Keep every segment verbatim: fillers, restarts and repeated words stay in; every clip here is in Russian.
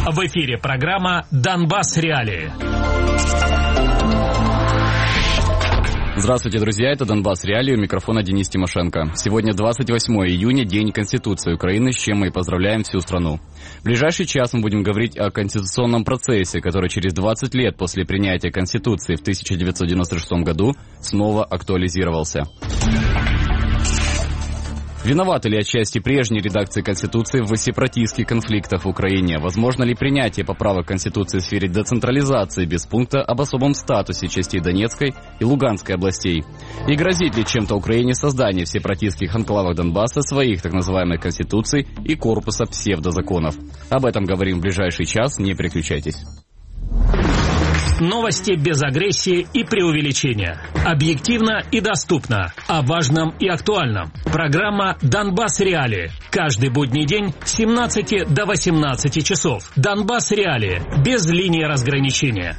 В эфире программа «Донбасс. Реалии». Здравствуйте, друзья, это «Донбасс. Реалии», у микрофона Денис Тимошенко. Сегодня двадцать восьмое июня, День Конституции Украины, с чем мы и поздравляем всю страну. В ближайший час мы будем говорить о конституционном процессе, который через двадцать лет после принятия Конституции в тысяча девятьсот девяносто шестом году снова актуализировался. Виноваты ли отчасти прежней редакции Конституции в сепаратистских конфликтах в Украине? Возможно ли принятие поправок Конституции в сфере децентрализации без пункта об особом статусе частей Донецкой и Луганской областей? И грозит ли чем-то Украине создание в сепаратистских анклавах Донбасса своих так называемых конституций и корпуса псевдозаконов? Об этом говорим в ближайший час, не переключайтесь. Новости без агрессии и преувеличения. Объективно и доступно. О важном и актуальном. Программа «Донбасс. Реалии». Каждый будний день с семнадцати до восемнадцати часов. «Донбасс. Реалии». Без линии разграничения.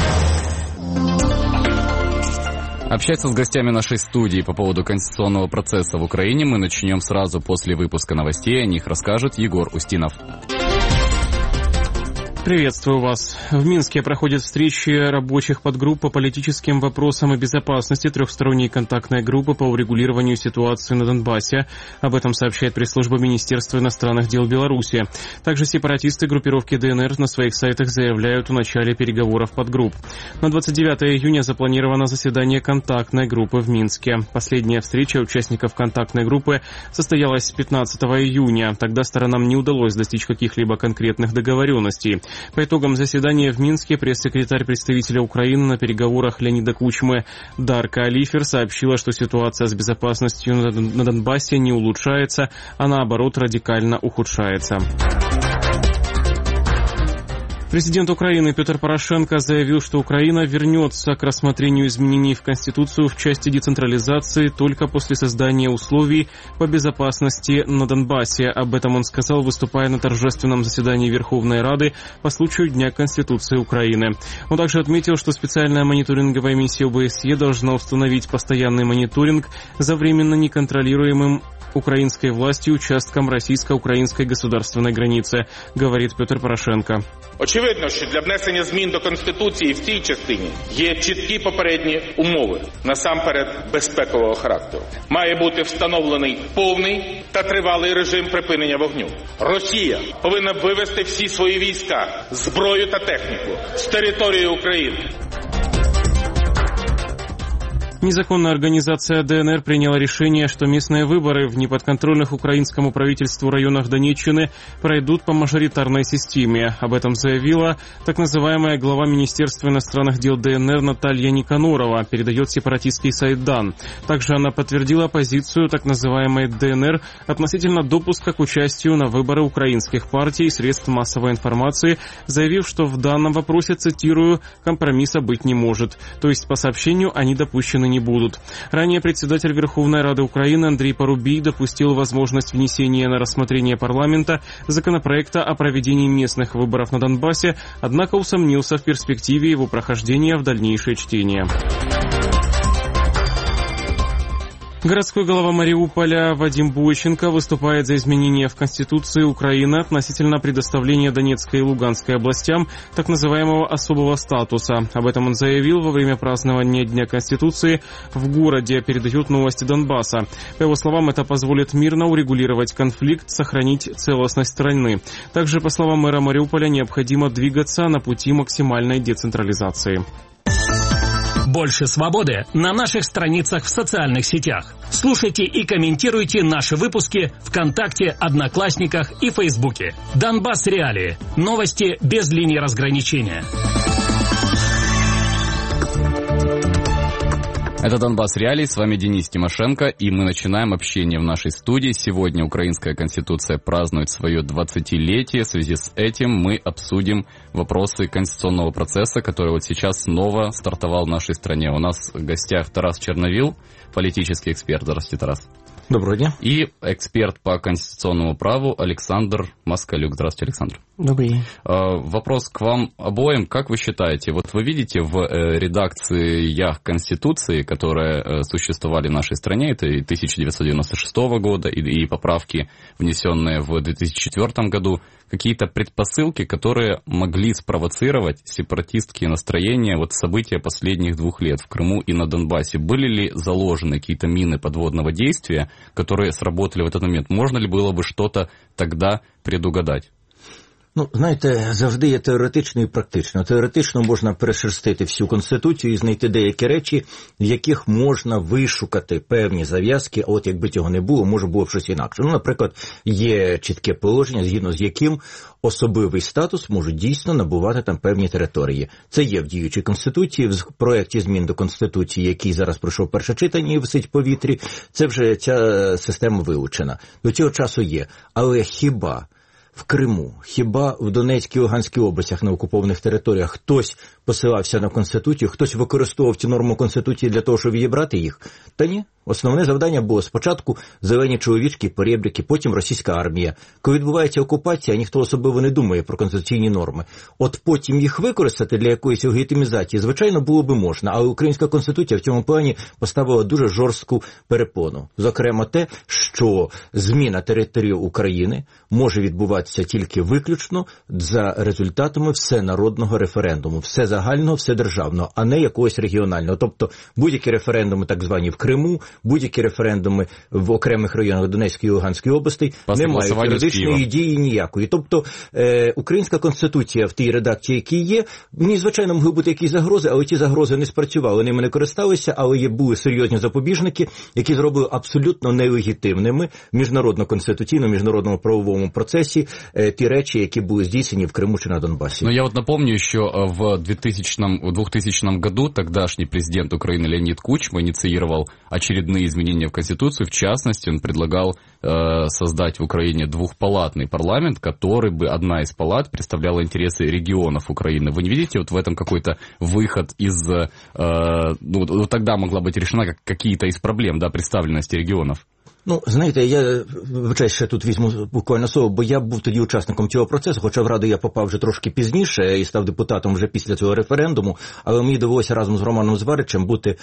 Общаться с гостями нашей студии по поводу конституционного процесса в Украине мы начнем сразу после выпуска новостей. О них расскажет Егор Устинов. Приветствую вас. В Минске проходят встречи рабочих подгрупп по политическим вопросам и безопасности, трехсторонней контактной группы по урегулированию ситуации на Донбассе. Об этом сообщает пресс-служба Министерства иностранных дел Беларуси. Также сепаратисты группировки ДНР на своих сайтах заявляют о начале переговоров подгрупп. На двадцать девятое июня запланировано заседание контактной группы в Минске. Последняя встреча участников контактной группы состоялась пятнадцатого июня. Тогда сторонам не удалось достичь каких-либо конкретных договоренностей. По итогам заседания в Минске пресс-секретарь представителя Украины на переговорах Леонида Кучмы Дарка Алифер сообщила, что ситуация с безопасностью на Донбассе не улучшается, а наоборот радикально ухудшается. Президент Украины Петр Порошенко заявил, что Украина вернется к рассмотрению изменений в Конституцию в части децентрализации только после создания условий по безопасности на Донбассе. Об этом он сказал, выступая на торжественном заседании Верховной Рады по случаю Дня Конституции Украины. Он также отметил, что специальная мониторинговая миссия ОБСЕ должна установить постоянный мониторинг за временно неконтролируемым украинской властью участком российско-української государственной границы, говорит Петр Порошенко. Очевидно, що для внесення змін до Конституції в цій частині є чіткі попередні умови, насамперед безпекового характеру. Має бути встановлений повний та тривалий режим припинення вогню. Росія повинна вивести всі свої війська, зброю та техніку з території України. Незаконная организация ДНР приняла решение, что местные выборы в неподконтрольных украинскому правительству районах Донеччины пройдут по мажоритарной системе. Об этом заявила так называемая глава Министерства иностранных дел ДНР Наталья Никанорова, передает сепаратистский сайт Дан. Также она подтвердила позицию так называемой ДНР относительно допуска к участию на выборы украинских партий и средств массовой информации, заявив, что в данном вопросе, цитирую, «компромисса быть не может». То есть, по сообщению, они допущены не не будут. Ранее председатель Верховной Рады Украины Андрей Парубий допустил возможность внесения на рассмотрение парламента законопроекта о проведении местных выборов на Донбассе, однако усомнился в перспективе его прохождения в дальнейшее чтение. Городской глава Мариуполя Вадим Бойченко выступает за изменения в Конституции Украины относительно предоставления Донецкой и Луганской областям так называемого особого статуса. Об этом он заявил во время празднования Дня Конституции в городе, передают новости Донбасса. По его словам, это позволит мирно урегулировать конфликт, сохранить целостность страны. Также, по словам мэра Мариуполя, необходимо двигаться на пути максимальной децентрализации. Больше свободы на наших страницах в социальных сетях. Слушайте и комментируйте наши выпуски ВКонтакте, Одноклассниках и Фейсбуке. «Донбасс. Реалии». Новости без линии разграничения. Это «Донбасс. Реалии», с вами Денис Тимошенко, и мы начинаем общение в нашей студии. Сегодня Украинская Конституция празднует свое двадцатилетие. В связи с этим мы обсудим вопросы конституционного процесса, который вот сейчас снова стартовал в нашей стране. У нас в гостях Тарас Черновил, политический эксперт. Здравствуйте, Тарас. Доброго дня. И эксперт по конституционному праву Александр Москалюк. Здравствуйте, Александр. Добрый день. Вопрос к вам обоим. Как вы считаете, вот вы видите в редакциях Конституции, которые существовали в нашей стране, это и тысяча девятьсот девяносто шестого года, и поправки, внесенные в две тысячи четвёртом году, какие-то предпосылки, которые могли спровоцировать сепаратистские настроения, вот события последних двух лет в Крыму и на Донбассе? Были ли заложены какие-то мины подводного действия, которые сработали в этот момент? Можно ли было бы что-то тогда предугадать? Ну, знаєте, завжди є теоретично і практично. Теоретично можна перешерстити всю Конституцію і знайти деякі речі, в яких можна вишукати певні зав'язки, а от якби цього не було, може було б щось інакше. Ну, наприклад, є чітке положення, згідно з яким особливий статус можуть дійсно набувати там певні території. Це є в діючій Конституції, в проєкті змін до Конституції, який зараз пройшов перше читання і висить в повітрі, це вже ця система вилучена. До цього часу є. Але хіба в Криму, хіба в Донецькій і Луганській областях на окупованих територіях хтось посилався на Конституцію, хтось використовував ці норми Конституції для того, щоб відібрати їх? Та ні. Основне завдання було спочатку зелені чоловічки, порєбрики, потім російська армія. Коли відбувається окупація, ніхто особливо не думає про конституційні норми. От потім їх використати для якоїсь легітимізації, звичайно, було би можна, але українська Конституція в цьому плані поставила дуже жорстку перепону. Зокрема те, що зміна території України може відбуватися тільки виключно за результатами всенародного референдуму, все загального, все державного, а не якогось регіонального. Тобто будь-які референдуми, так звані в Криму, будь-які референдуми в окремих районах Донецької і Луганської областей не мають юридичної дії ніякої. Тобто е, українська Конституція в тій редакції, якій є, ні, звичайно, могли бути якісь загрози, але ті загрози не спрацювали, ними не користалися, але є, були серйозні запобіжники, які зробили абсолютно нелегітимними в міжнародно-конституційному, міжнародному правовому процесі е, ті речі, які були здійснені в Криму чи на Донбасі. Но я вот напомню еще в двухтысячном году тогдашний президент Украины Леонид Кучма инициировал очередные изменения в Конституцию. В частности, он предлагал э, создать в Украине двухпалатный парламент, который бы, одна из палат, представляла интересы регионов Украины. Вы не видите вот в этом какой-то выход из... Э, ну, вот тогда могла быть решена как, какие-то из проблем, да, представленности регионов? Ну, знаєте, я, вибачаю, ще тут візьму буквально слово, бо я був тоді учасником цього процесу, хоча в Раду я попав вже трошки пізніше і став депутатом вже після цього референдуму, але мені довелося разом з Романом Зваричем бути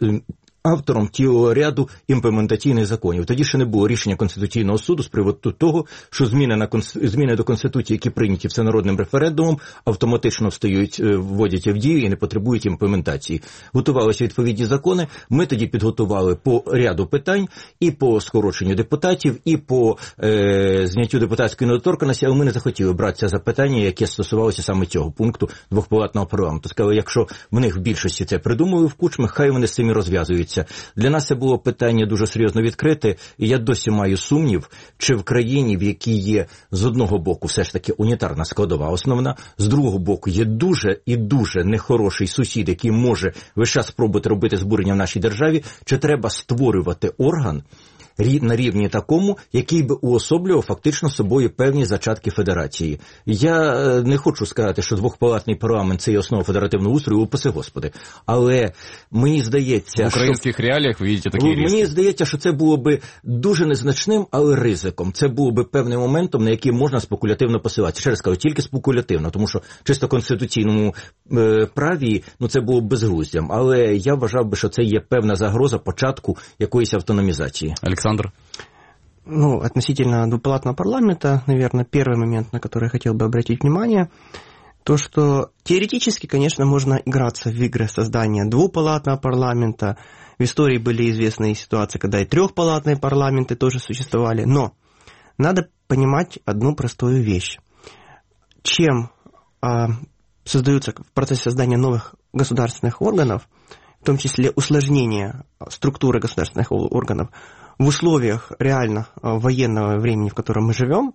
автором цілого ряду імплементаційних законів. Тоді ще не було рішення Конституційного суду з приводу того, що зміни, на, зміни до Конституції, які прийняті всенародним референдумом, автоматично встають, вводяться в дію і не потребують імплементації. Готувалися відповідні закони. Ми тоді підготували по ряду питань і по скороченню депутатів, і по е, зняттю депутатської недоторканності, але ми не захотіли братися за питання, яке стосувалося саме цього пункту двохпалатного парламенту. Сказали, якщо в них в більшості це придумали в Кучмі, хай вони з цим і розв'язуються. Для нас це було питання дуже серйозно відкрите, і я досі маю сумнів, чи в країні, в якій є з одного боку все ж таки унітарна складова основна, з другого боку є дуже і дуже нехороший сусід, який може весь час спробувати робити збурення в нашій державі, чи треба створювати орган на рівні такому, який би уособлював фактично собою певні зачатки федерації. Я не хочу сказати, що двохпалатний парламент – це є основа федеративного устрою, упаси Господи. Але мені здається, в українських що... реаліях ви бачите такі риски. Мені здається, що це було би дуже незначним, але ризиком. Це було би певним моментом, на який можна спекулятивно посилатися. Ще раз кажу, тільки спекулятивно, тому що чисто конституційному е, праві, ну це було б безглуздям. Але я вважав би, що це є певна загроза початку якоїсь автономізації. Александр? Ну, относительно двупалатного парламента, наверное, первый момент, на который я хотел бы обратить внимание, то, что теоретически, конечно, можно играться в игры создания двупалатного парламента. В истории были известные ситуации, когда и трехпалатные парламенты тоже существовали. Но надо понимать одну простую вещь. Чем а, создаются в процессе создания новых государственных органов, в том числе усложнение структуры государственных органов, в условиях реально военного времени, в котором мы живем,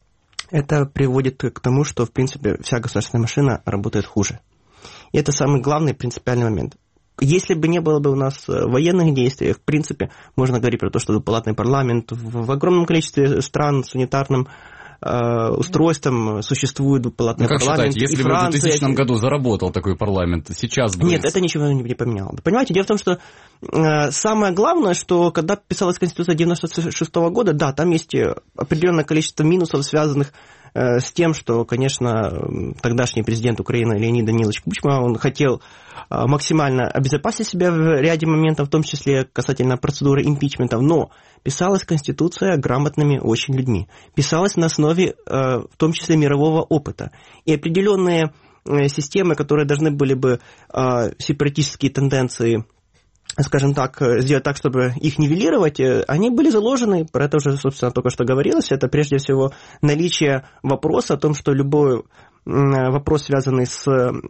это приводит к тому, что, в принципе, вся государственная машина работает хуже. И это самый главный принципиальный момент. Если бы не было бы у нас военных действий, в принципе, можно говорить про то, что двупалатный парламент в огромном количестве стран с унитарным устройством существует двупалатный ну, как парламент. Считаете, если бы в двухтысячном году заработал такой парламент, сейчас бы... Нет, это ничего не поменяло. Понимаете, дело в том, что самое главное, что когда писалась Конституция девяносто шестого года, да, там есть определенное количество минусов, связанных с тем, что, конечно, тогдашний президент Украины Леонид Данилович Кучма, он хотел максимально обезопасить себя в ряде моментов, в том числе касательно процедуры импичмента, но писалась Конституция грамотными очень людьми, писалась на основе, в том числе, мирового опыта, и определенные системы, которые должны были бы сепаратистские тенденции, скажем так, сделать так, чтобы их нивелировать, они были заложены, про это уже, собственно, только что говорилось, это прежде всего наличие вопроса о том, что любой вопрос, связанный с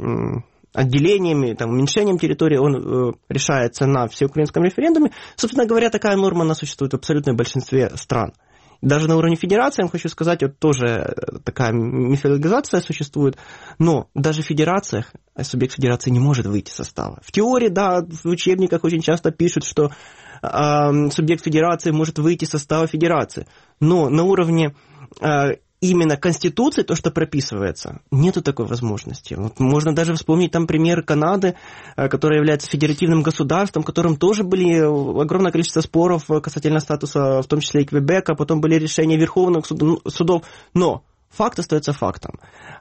отделениями, там, уменьшением территории, он решается на всеукраинском референдуме. Собственно говоря, такая норма, она существует в абсолютном большинстве стран. Даже на уровне федерации, я вам хочу сказать, вот тоже такая мифологизация существует, но даже в федерациях субъект федерации не может выйти из состава. В теории, да, в учебниках очень часто пишут, что э, субъект федерации может выйти из состава федерации, но на уровне э, именно Конституции, то, что прописывается, нету такой возможности. Вот можно даже вспомнить там пример Канады, которая является федеративным государством, в котором тоже были огромное количество споров касательно статуса, в том числе и Квебека, потом были решения верховных судов, но факт остается фактом.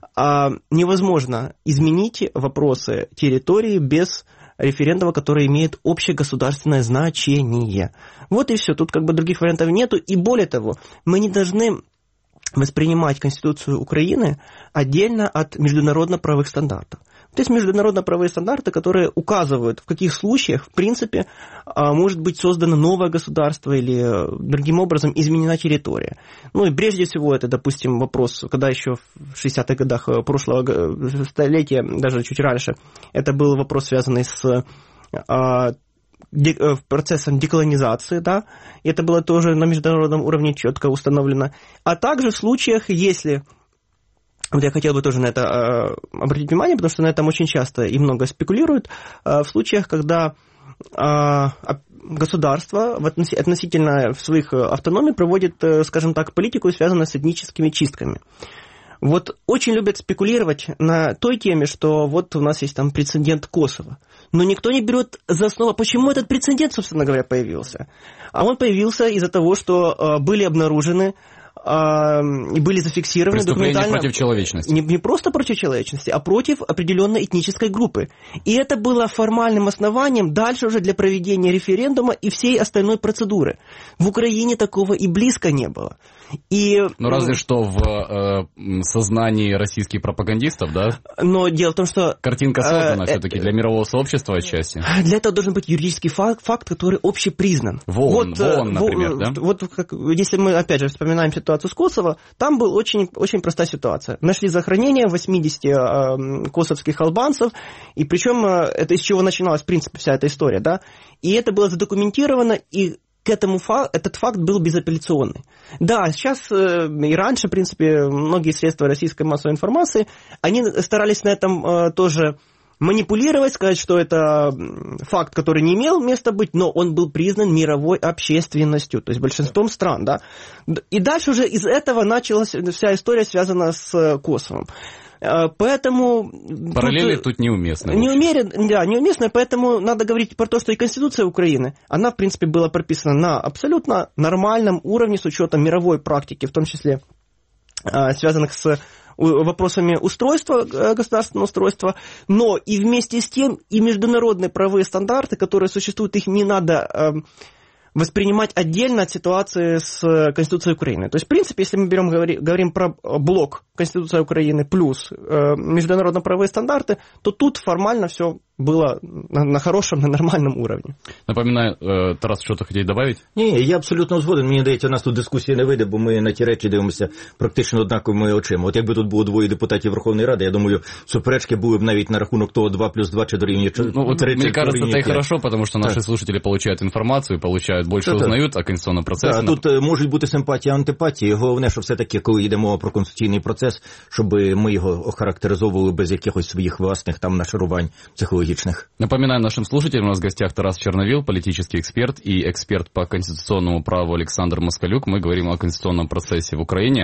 Невозможно изменить вопросы территории без референдума, который имеет общегосударственное значение. Вот и все, тут как бы других вариантов нету, и более того, мы не должны воспринимать Конституцию Украины отдельно от международно-правовых стандартов. То есть международно-правовые стандарты, которые указывают, в каких случаях, в принципе, может быть создано новое государство или другим образом изменена территория. Ну и прежде всего это, допустим, вопрос, когда еще в шестидесятых годах прошлого столетия, даже чуть раньше, это был вопрос, связанный с процессом деколонизации, да, и это было тоже на международном уровне четко установлено. А также в случаях, если, вот я хотел бы тоже на это э, обратить внимание, потому что на этом очень часто и много спекулируют, э, в случаях, когда э, государство в относ... относительно в своих автономий проводит, э, скажем так, политику, связанную с этническими чистками. Вот очень любят спекулировать на той теме, что вот у нас есть там прецедент Косово. Но никто не берет за основу, почему этот прецедент, собственно говоря, появился. А он появился из-за того, что э, были обнаружены э, и были зафиксированы документально... против человечности. Не, не просто против человечности, а против определенной этнической группы. И это было формальным основанием дальше уже для проведения референдума и всей остальной процедуры. В Украине такого и близко не было. И, ну, разве что в э, сознании российских пропагандистов, да? Но дело в том, что... Картинка создана э, все-таки э, для мирового сообщества отчасти. Для этого должен быть юридический факт, факт который общепризнан. ВООН, вот, ВООН, например, в, да? Вот как, если мы, опять же, вспоминаем ситуацию с Косово, там была очень, очень простая ситуация. Нашли захоронение восьмидесяти э, косовских албанцев, и причем э, это из чего начиналась, в принципе, вся эта история, да? И это было задокументировано, и к этому фа- этот факт был безапелляционный. Да, сейчас э, и раньше, в принципе, многие средства российской массовой информации, они старались на этом э, тоже манипулировать, сказать, что это факт, который не имел места быть, но он был признан мировой общественностью, то есть большинством стран, да. И дальше уже из этого началась вся история, связанная с Косовом. Поэтому... Параллели тут, тут неуместны. Неумерен, да, неуместно, поэтому надо говорить про то, что и Конституция Украины, она, в принципе, была прописана на абсолютно нормальном уровне с учетом мировой практики, в том числе связанных с вопросами устройства, государственного устройства, но и вместе с тем и международные правовые стандарты, которые существуют, их не надо воспринимать отдельно от ситуации с Конституцией Украины. То есть, в принципе, если мы берем, говорим, говорим про блок Конституция Украины плюс э, международно-правовые стандарты, то тут формально все было на, на хорошому, на нормальному уровні. Напоминаю, э, Тарас, що ти хотів добавити? Ні, я абсолютно згоден. Мені здається, у нас тут дискусії не вийде, бо ми на ті речі дивимося практично однаковими очима. От якби тут було двоє депутатів Верховної Ради, я думаю, суперечки були б навіть на рахунок того два плюс два чи дорівнює три. Ну, вот, мне кажется, это и хорошо, потому что наши так. слушатели получают информацию, получают, больше так, узнают так. о конституционном процессе. Так, тут е, можуть бути симпатії, антипатії. Головне, що все-таки, коли йде мова про конституційний процес, щоб ми його охарактеризовували без якихось своїх власних там нашарувань психологічних. аналогичных. Напоминаю нашим слушателям, у нас в гостях Тарас Черновил, политический эксперт, и эксперт по конституционному праву Александр Москалюк. Мы говорим о конституционном процессе в Украине.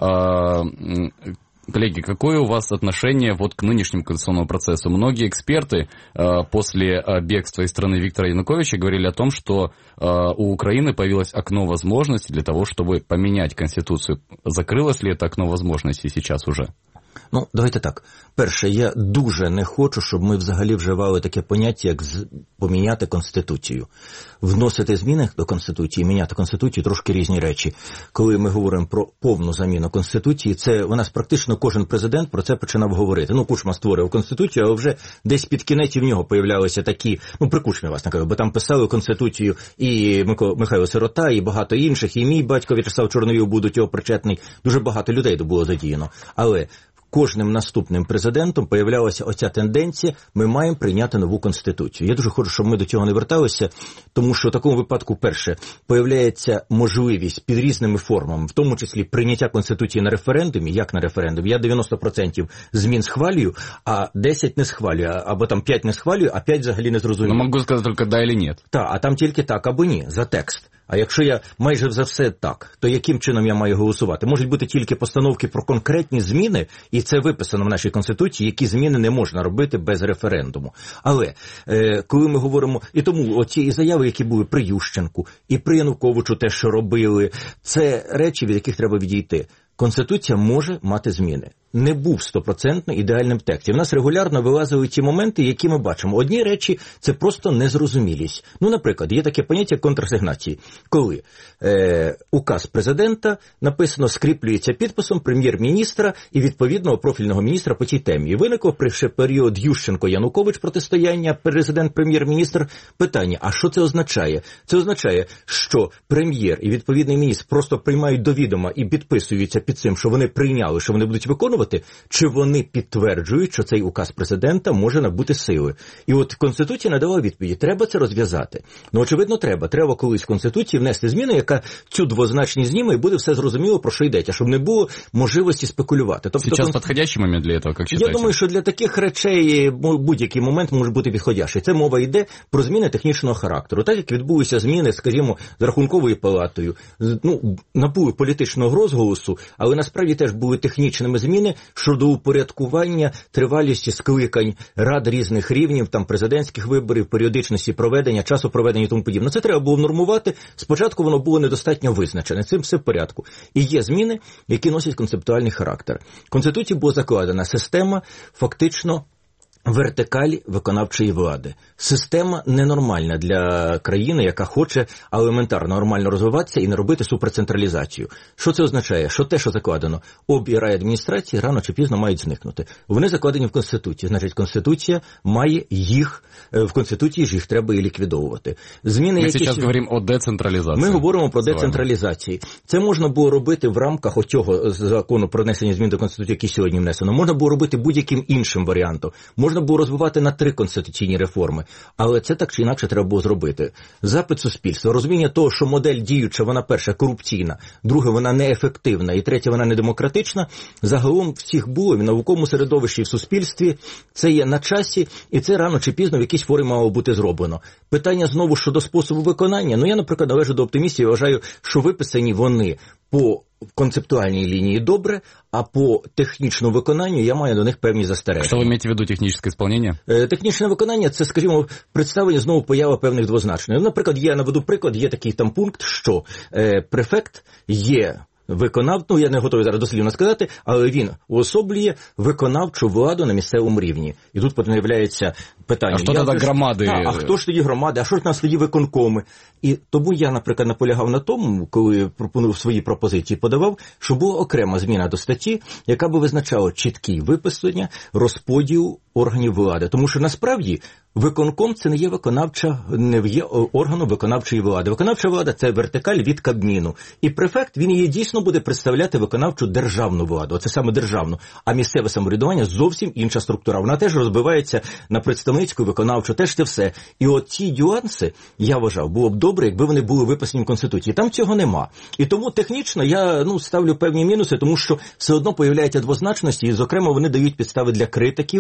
Коллеги, какое у вас отношение вот к нынешнему конституционному процессу? Многие эксперты э, после э, бегства из страны Виктора Януковича говорили о том, что э, у Украины появилось окно возможностей для того, чтобы поменять Конституцию. Закрылось ли это окно возможностей сейчас уже? Ну, давайте так. Перше, я дуже не хочу, щоб ми взагалі вживали таке поняття, як з... поміняти Конституцію. Вносити зміни до Конституції, міняти Конституцію – трошки різні речі. Коли ми говоримо про повну заміну Конституції, це у нас практично кожен президент про це починав говорити. Ну, Кучма створив Конституцію, а вже десь під кінець в нього появлялися такі, ну, при Кучмі, власне кажу, бо там писали Конституцію і Михайло Сирота, і багато інших, і мій батько В'ячеслав Чорновіл був до цього причетний. Дуже багато людей було задіяно. Але кожним наступним президентом появлялася оця тенденція, ми маємо прийняти нову Конституцію. Я дуже хочу, щоб ми до цього не верталися, тому що в такому випадку, перше, появляється можливість під різними формами, в тому числі прийняття Конституції на референдумі, як на референдумі. Я дев'яносто відсотків змін схвалюю, а десять не схвалюю, або там п'ять не схвалюю, а п'ять взагалі не зрозумію. Ну, можу сказати тільки да або ні. Так, а там тільки так або ні, за текст. А якщо я майже за все так, то яким чином я маю голосувати? Можуть бути тільки постановки про конкретні зміни, і це виписано в нашій Конституції, які зміни не можна робити без референдуму. Але е, коли ми говоримо, і тому оці заяви, які були при Ющенку, і при Януковичу те, що робили, це речі, від яких треба відійти. Конституція може мати зміни. Не був стопроцентно ідеальним тексті. В нас регулярно вилазили ті моменти, які ми бачимо. Одні речі – це просто незрозумілість. Ну, наприклад, є таке поняття контрасигнації. Коли е, указ президента написано, скріплюється підписом прем'єр-міністра і відповідного профільного міністра по цій темі. І виникло при ще період Ющенко-Янукович протистояння президент-прем'єр-міністр питання, а що це означає? Це означає, що прем'єр і відповідний міністр просто приймають до відома і підписуються під цим, що вони прийняли, що вони будуть виконувати, чи вони підтверджують, що цей указ президента може набути сили. І от Конституція надала відповіді, треба це розв'язати. Ну, очевидно, треба. Треба колись в Конституції внести зміну, яка цю двозначність зніме, і буде все зрозуміло, про що йдеться, щоб не було можливості спекулювати. Тобто, Сейчас кон... підходящий момент для цього, як вважаєте? Я думаю, що для таких речей будь-який момент може бути підходящий. Це мова йде про зміни технічного характеру. Так, як відбулися зміни, скажімо, з Рахунковою палатою, ну, набули політичного розголосу, але насправді теж були технічними зміни щодо упорядкування тривалісті скликань рад різних рівнів, там президентських виборів, періодичності проведення, часу проведення і тому подібне. Це треба було нормувати. Спочатку воно було недостатньо визначене. Цим все в порядку. І є зміни, які носять концептуальний характер. В Конституції була закладена система фактично вертикалі виконавчої влади. Система ненормальна для країни, яка хоче елементарно нормально розвиватися і не робити суперцентралізацію. Що це означає? Що те, що закладено, обі райадміністрації рано чи пізно мають зникнути. Вони закладені в Конституції. Значить, Конституція має їх, в Конституції ж їх треба і ліквідовувати. Зміни, Ми які... зараз говоримо о децентралізації. Ми говоримо про децентралізацію. Це можна було робити в рамках оцього закону про внесення змін до Конституції, який сьогодні внесено. Можна було робити будь-яким іншим варіантом. Можна було розвивати на три конституційні реформи. Але це так чи інакше треба було зробити. Запит суспільства, розуміння того, що модель діюча, вона перша корупційна, друга вона неефективна і третя вона недемократична, загалом всіх було в науковому середовищі і в суспільстві. Це є на часі, і це рано чи пізно в якійсь формі мало бути зроблено. Питання знову щодо способу виконання. Ну, я, наприклад, належу до оптимістів і вважаю, що виписані вони по концептуальній лінії добре, а по технічному виконанню я маю до них певні застереження. Що ви маєте в виду технічне виконання? Е, технічне виконання – це, скажімо, представлення знову поява певних двозначних. Наприклад, я наведу приклад, є такий там пункт, що е, префект є виконав, ну я не готовий зараз дослівно сказати, але він уособлює виконавчу владу на місцевому рівні. І тут появляється питання. А що тоді громади? А, а хто ж тоді громади? А що ж у нас тоді виконкоми? І тому я, наприклад, наполягав на тому, коли пропонував свої пропозиції, подавав, що була окрема зміна до статті, яка би визначала чіткі виписання, розподіл органів влади. Тому що насправді виконком – це не є виконавча, не є органом виконавчої влади. Виконавча влада – це вертикаль від Кабміну. І префект, він її дійсно буде представляти виконавчу державну владу. Це саме державну. А місцеве самоврядування – зовсім інша структура. Вона теж розбивається на представницьку, виконавчу, теж це все. І от ці нюанси, я вважав, було б добре, якби вони були виписані в Конституції. Там цього нема. І тому технічно я ну, ставлю певні мінуси, тому що все одно появляються двозначності, і, зокрема, вони дають підстави для критиків. Є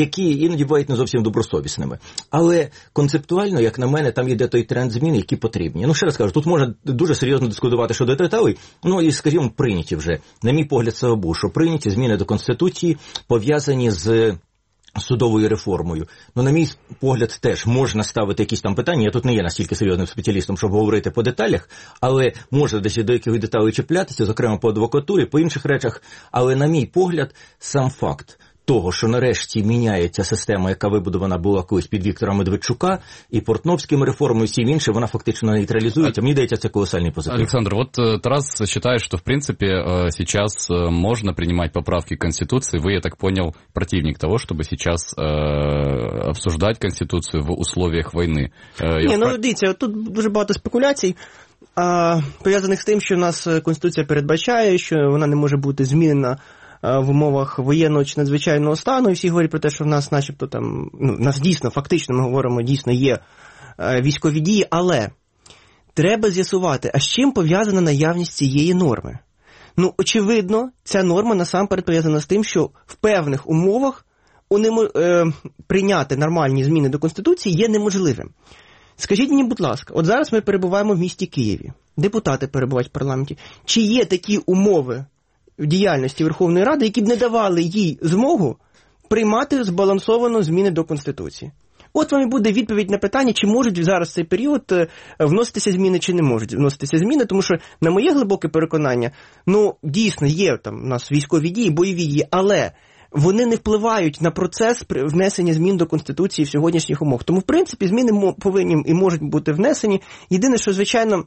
які іноді бувають не зовсім добросовісними. Але концептуально, як на мене, там йде той тренд змін, які потрібні. Ну, ще раз кажу, тут можна дуже серйозно дискутувати щодо деталей, ну і, скажімо, прийняті вже, на мій погляд, це був, що прийняті зміни до Конституції пов'язані з судовою реформою. Ну, на мій погляд, теж можна ставити якісь там питання. Я тут не є настільки серйозним спеціалістом, щоб говорити по деталях, але можна десь до якихось деталей чіплятися, зокрема по адвокатурі, по інших речах. Але, на мій погляд, сам факт того, що нарешті міняється система, яка вибудована була колись під Віктора Медведчука, і Портновським реформою, і всім іншим, вона фактично нейтрализуется. Мне кажется, это колоссальный позитив. Александр, вот Тарас считает, что, в принципе, сейчас можно принимать поправки к Конституции. Вы, я так понял, противник того, чтобы сейчас э, обсуждать Конституцию в условиях войны. Э, Ні, ну, дивіться, тут дуже багато спекуляцій, а, пов'язаних з тим, що в нас Конституція передбачає, що вона не може бути змінена в умовах воєнного чи надзвичайного стану, і всі говорять про те, що в нас начебто там, ну, в нас дійсно, фактично, ми говоримо, дійсно є військові дії, але треба з'ясувати, а з чим пов'язана наявність цієї норми? Ну, очевидно, ця норма насамперед пов'язана з тим, що в певних умовах унемо... е... прийняти нормальні зміни до Конституції є неможливим. Скажіть мені, будь ласка, от зараз ми перебуваємо в місті Києві, депутати перебувають в парламенті, чи є такі умови в діяльності Верховної Ради, які б не давали їй змогу приймати збалансовано зміни до Конституції? От вам і буде відповідь на питання, чи можуть зараз в цей період вноситися зміни, чи не можуть вноситися зміни, тому що, на моє глибоке переконання, ну, дійсно, є там у нас військові дії, бойові дії, але вони не впливають на процес внесення змін до Конституції в сьогоднішніх умовах. Тому, в принципі, зміни повинні і можуть бути внесені. Єдине, що, звичайно,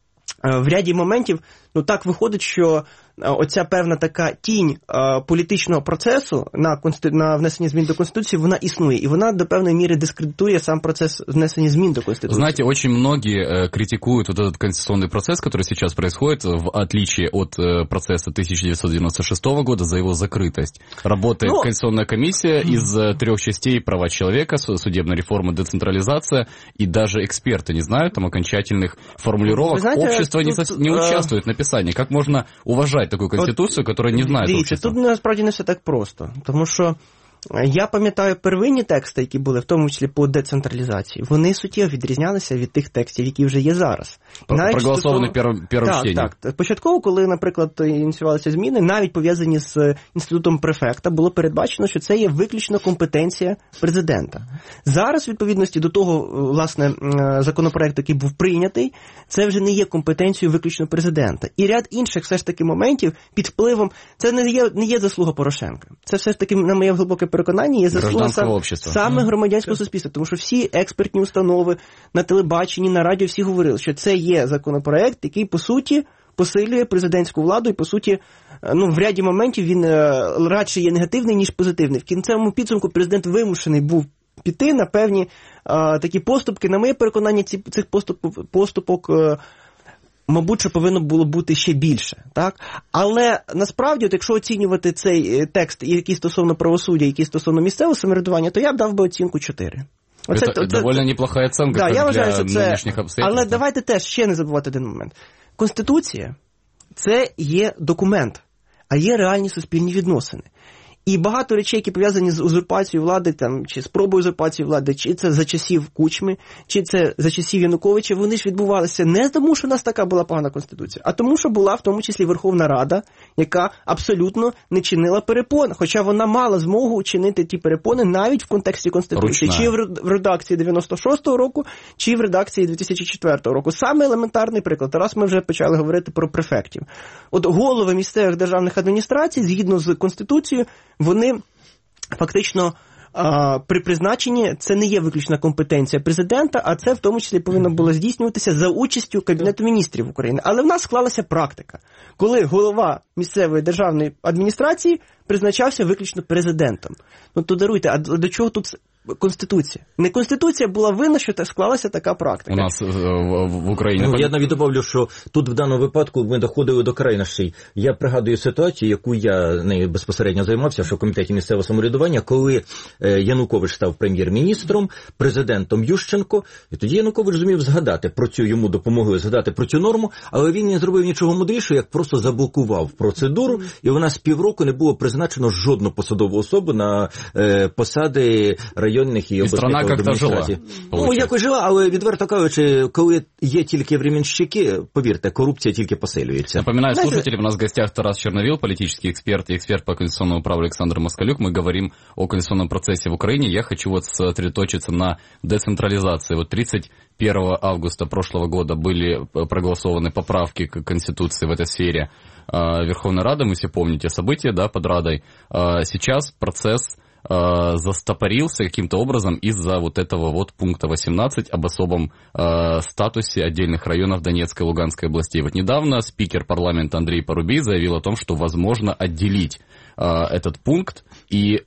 в ряді моментів, ну, так виходить, що оця певна така тінь а, політичного процесу на, конститу... на внесення змін до Конституции, вона існує, и она до певной меры дискредитует сам процесс внесения змін до Конституции. Знаете, очень многие э, критикуют вот этот конституционный процесс, который сейчас происходит, в отличие от э, процесса тысяча девятьсот девяносто шестого года, за его закрытость. Работает Но... Конституционная комиссия из э, трех частей: права человека, судебная реформа, децентрализация, и даже эксперты не знают там окончательных формулировок. Знаете, общество тут... не, со... не участвует в написании. Как можно уважать таку Конституцію, яка не знає Дивіться, тут насправді не все так просто. Тому що я пам'ятаю первинні тексти, які були, в тому числі по децентралізації, вони суттєво відрізнялися від тих текстів, які вже є зараз. Проголосовані першим чтенням. Так, так. Початково, коли, наприклад, ініціювалися зміни, навіть пов'язані з інститутом префекта, було передбачено, що це є виключно компетенція президента. Зараз, в відповідності до того, власне, законопроекту, який був прийнятий, це вже не є компетенцією виключно президента. І ряд інших все ж таки моментів під впливом, це не є, не є заслуга Порошенка. Це все ж таки, на моє глибоке переконання, є заслуга сам, саме громадянського суспільства, тому що всі експертні установи на телебаченні, на радіо, всі говорили, що це є законопроект, який, по суті, посилює президентську владу, і, по суті, ну, в ряді моментів він радше є негативний, ніж позитивний. В кінцевому підсумку президент вимушений був піти на певні а, такі поступки. На моє переконання, ці, цих поступ, поступок а, мабуть, що повинно було бути ще більше, так? Але насправді, от якщо оцінювати цей текст, який стосовно правосуддя, який стосовно місцевого самоврядування, то я б дав би оцінку чотири. Оце, це доволі неплоха оцінка, да, як я вважаю, для що нинішніх обстоятельств. Але давайте теж ще не забувати один момент. Конституція – це є документ, а є реальні суспільні відносини. І багато речей, які пов'язані з узурпацією влади, там, чи спробою узурпації влади, чи це за часів Кучми, чи це за часів Януковича, вони ж відбувалися не тому, що в нас така була погана Конституція, а тому, що була в тому числі Верховна Рада, яка абсолютно не чинила перепон, хоча вона мала змогу чинити ті перепони навіть в контексті Конституції, Ручна. Чи в редакції дев'яносто шостого року, чи в редакції дві тисячі четвертого року. Саме елементарний приклад. Раз ми вже почали говорити про префектів. От голови місцевих державних адміністрацій, згідно з Конституцією, вони фактично а, при призначенні, це не є виключна компетенція президента, а це в тому числі повинно було здійснюватися за участю Кабінету міністрів України. Але в нас склалася практика, коли голова місцевої державної адміністрації призначався виключно президентом. Ну то даруйте, а до чого тут Конституція. Не Конституція була винна, що склалася така практика. У нас в, в Україні... Ну, я навіть добавлю, що тут в даному випадку ми доходили до крайнощів. Я пригадую ситуацію, яку я нею безпосередньо займався, що в Комітеті місцевого самоврядування, коли Янукович став прем'єр-міністром, президентом Ющенко, і тоді Янукович зумів згадати про цю, йому допомогли згадати про цю норму, але він не зробив нічого мудрішого, як просто заблокував процедуру, і вона з півроку не було призначено жодну посадову особу на е, посади районних і обласних адміністрацій. Ну, якось жила, але відверто кажучи, коли є тільки временщики, повірте, коррупция тільки посилюється. Напоминаю слушателям, у нас в гостях Тарас Черновил, политический эксперт и эксперт по конституционному праву Александр Москалюк. Мы говорим о конституционном процессе в Украине. Я хочу вот сосредоточиться на децентрализации. Вот тридцать первого августа прошлого года были проголосованы поправки к Конституции в этой сфере Верховной Рады. Мы все помните события, да, под Радой. Сейчас процесс застопорился каким-то образом из-за вот этого вот пункта восемнадцать об особом э, статусе отдельных районов Донецкой и Луганской областей. Вот недавно спикер парламента Андрей Парубий заявил о том, что возможно отделить э, этот пункт и э,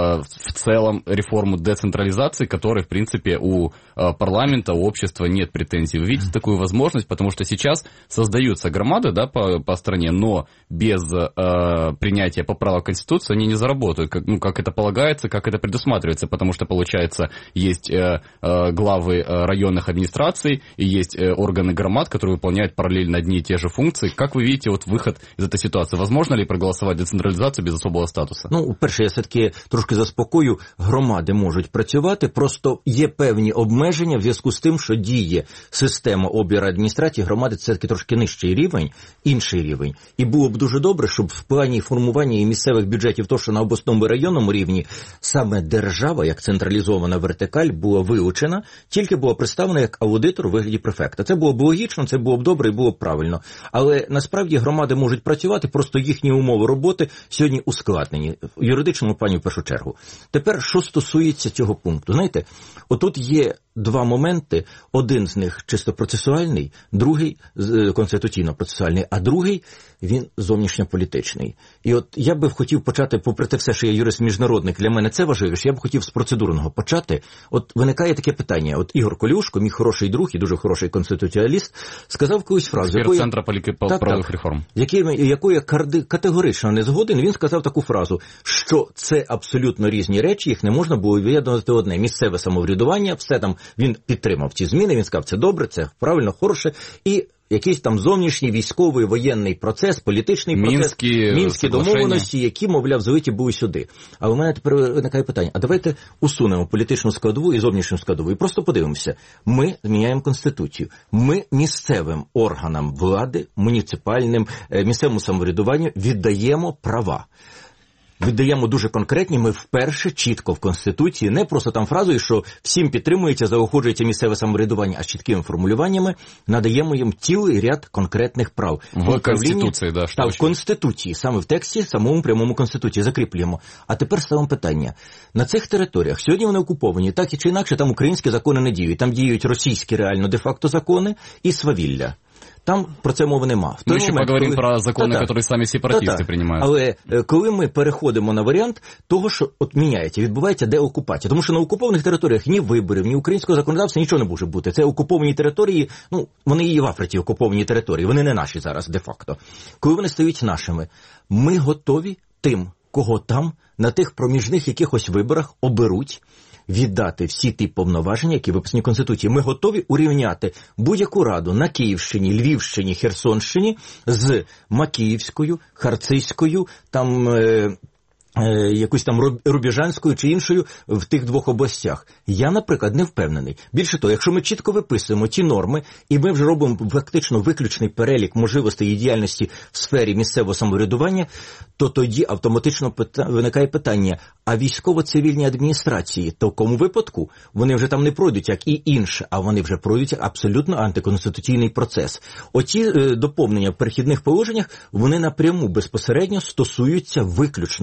в целом реформу децентрализации, которой, в принципе, у э, парламента, у общества нет претензий. Вы видите такую возможность, потому что сейчас создаются громады, да, по, по стране, но без э, принятия поправок в Конституцию они не заработают, как, ну, как это полагается, как это предусматривается, потому что, получается, есть э, э, главы районных администраций и есть э, органы громад, которые выполняют параллельно одни и те же функции. Как вы видите вот выход из этой ситуации? Возможно ли проголосовать децентрализацию без особого статуса? Ну, перше, я все-таки трошки заспокою, громади можуть працювати, просто є певні обмеження в зв'язку з тим, що діє система об'єднаної адміністрації, громади це все-таки трошки нижчий рівень, інший рівень. І було б дуже добре, щоб в плані формування і місцевих бюджетів, то, що на обласному і районному рівні, саме держава, як централізована вертикаль, була вилучена, тільки була представлена як аудитор у вигляді префекта. Це було б логічно, це було б добре і було б правильно. Але насправді громади можуть працювати, просто їхні умови роботи сьогодні ускладнені. В юридичному плані в першу чергу. Тепер, що стосується цього пункту. Знаєте, отут є два моменти. Один з них чисто процесуальний, другий конституційно-процесуальний, а другий він зовнішньополітичний. І от я би хотів почати, попри те все, що я юрист-міжнародник, для мене це важливіше, я б хотів з процедурного почати. От виникає таке питання. От Ігор Колюшко, мій хороший друг і дуже хороший конституціаліст, сказав колись фразу, якою Центра правових реформ, якою я категорично не згоден. Він сказав таку фразу, що це абсолютно різні речі, їх не можна було від'єднувати одне. Місцеве самоврядування, все там, він підтримав ці зміни, він сказав, це добре, це правильно, хороше, і якийсь там зовнішній військовий воєнний процес, політичний процес, мінські, мінські домовленості, які, мовляв, злиті були сюди. А у мене тепер виникає питання, а давайте усунемо політичну складову і зовнішню складову, і просто подивимося. Ми зміняємо Конституцію. Ми місцевим органам влади, муніципальним, місцевому самоврядуванню віддаємо права. Віддаємо дуже конкретні, ми вперше чітко в Конституції, не просто там фразою, що всім підтримується, заохочується місцеве самоврядування, а з чіткими формулювнями надаємо їм цілий ряд конкретних прав. В Конституції, да, що? Так, в Конституції, саме в тексті, самому прямому Конституції закріплюємо. А тепер ставимо питання. На цих територіях, сьогодні вони окуповані, так і чи інакше, там українські закони не діють, там діють російські реально де-факто закони і свавілля. Там про це мови нема. Ми ще поговоримо коли... про закони, Та-та. які самі сепаратисти приймають. Але коли ми переходимо на варіант того, що от міняється, відбувається деокупація. Тому що на окупованих територіях ні виборів, ні українського законодавства нічого не може бути. Це окуповані території, ну, вони і в Африці окуповані території, вони не наші зараз де-факто. Коли вони стають нашими, ми готові тим, кого там, на тих проміжних якихось виборах оберуть, віддати всі ті повноваження, які виписані в Конституції. Ми готові урівняти будь-яку раду на Київщині, Львівщині, Херсонщині з Макіївською, Харцизькою, там... Е- якусь там Рубіжанською чи іншою в тих двох областях. Я, наприклад, не впевнений. Більше того, якщо ми чітко виписуємо ті норми, і ми вже робимо фактично виключний перелік можливостей і діяльності в сфері місцевого самоврядування, то тоді автоматично виникає питання, а військово-цивільні адміністрації, то в якому випадку вони вже там не пройдуть, як і інше, а вони вже пройдуть як абсолютно антиконституційний процес. Оці е, доповнення в перехідних положеннях, вони напряму безпосередньо стосуються виключно і тільки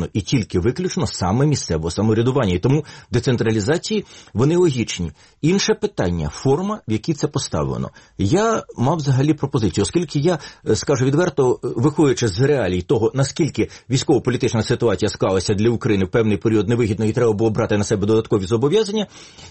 тільки виключно саме місцевого самоврядування. І тому децентралізації, вони логічні. Інше питання – форма, в якій це поставлено. Я мав взагалі пропозицію, оскільки я, скажу відверто, виходячи з реалій того, наскільки військово-політична ситуація склалася для України в певний період невигідно і треба було брати на себе додаткові зобов'язання,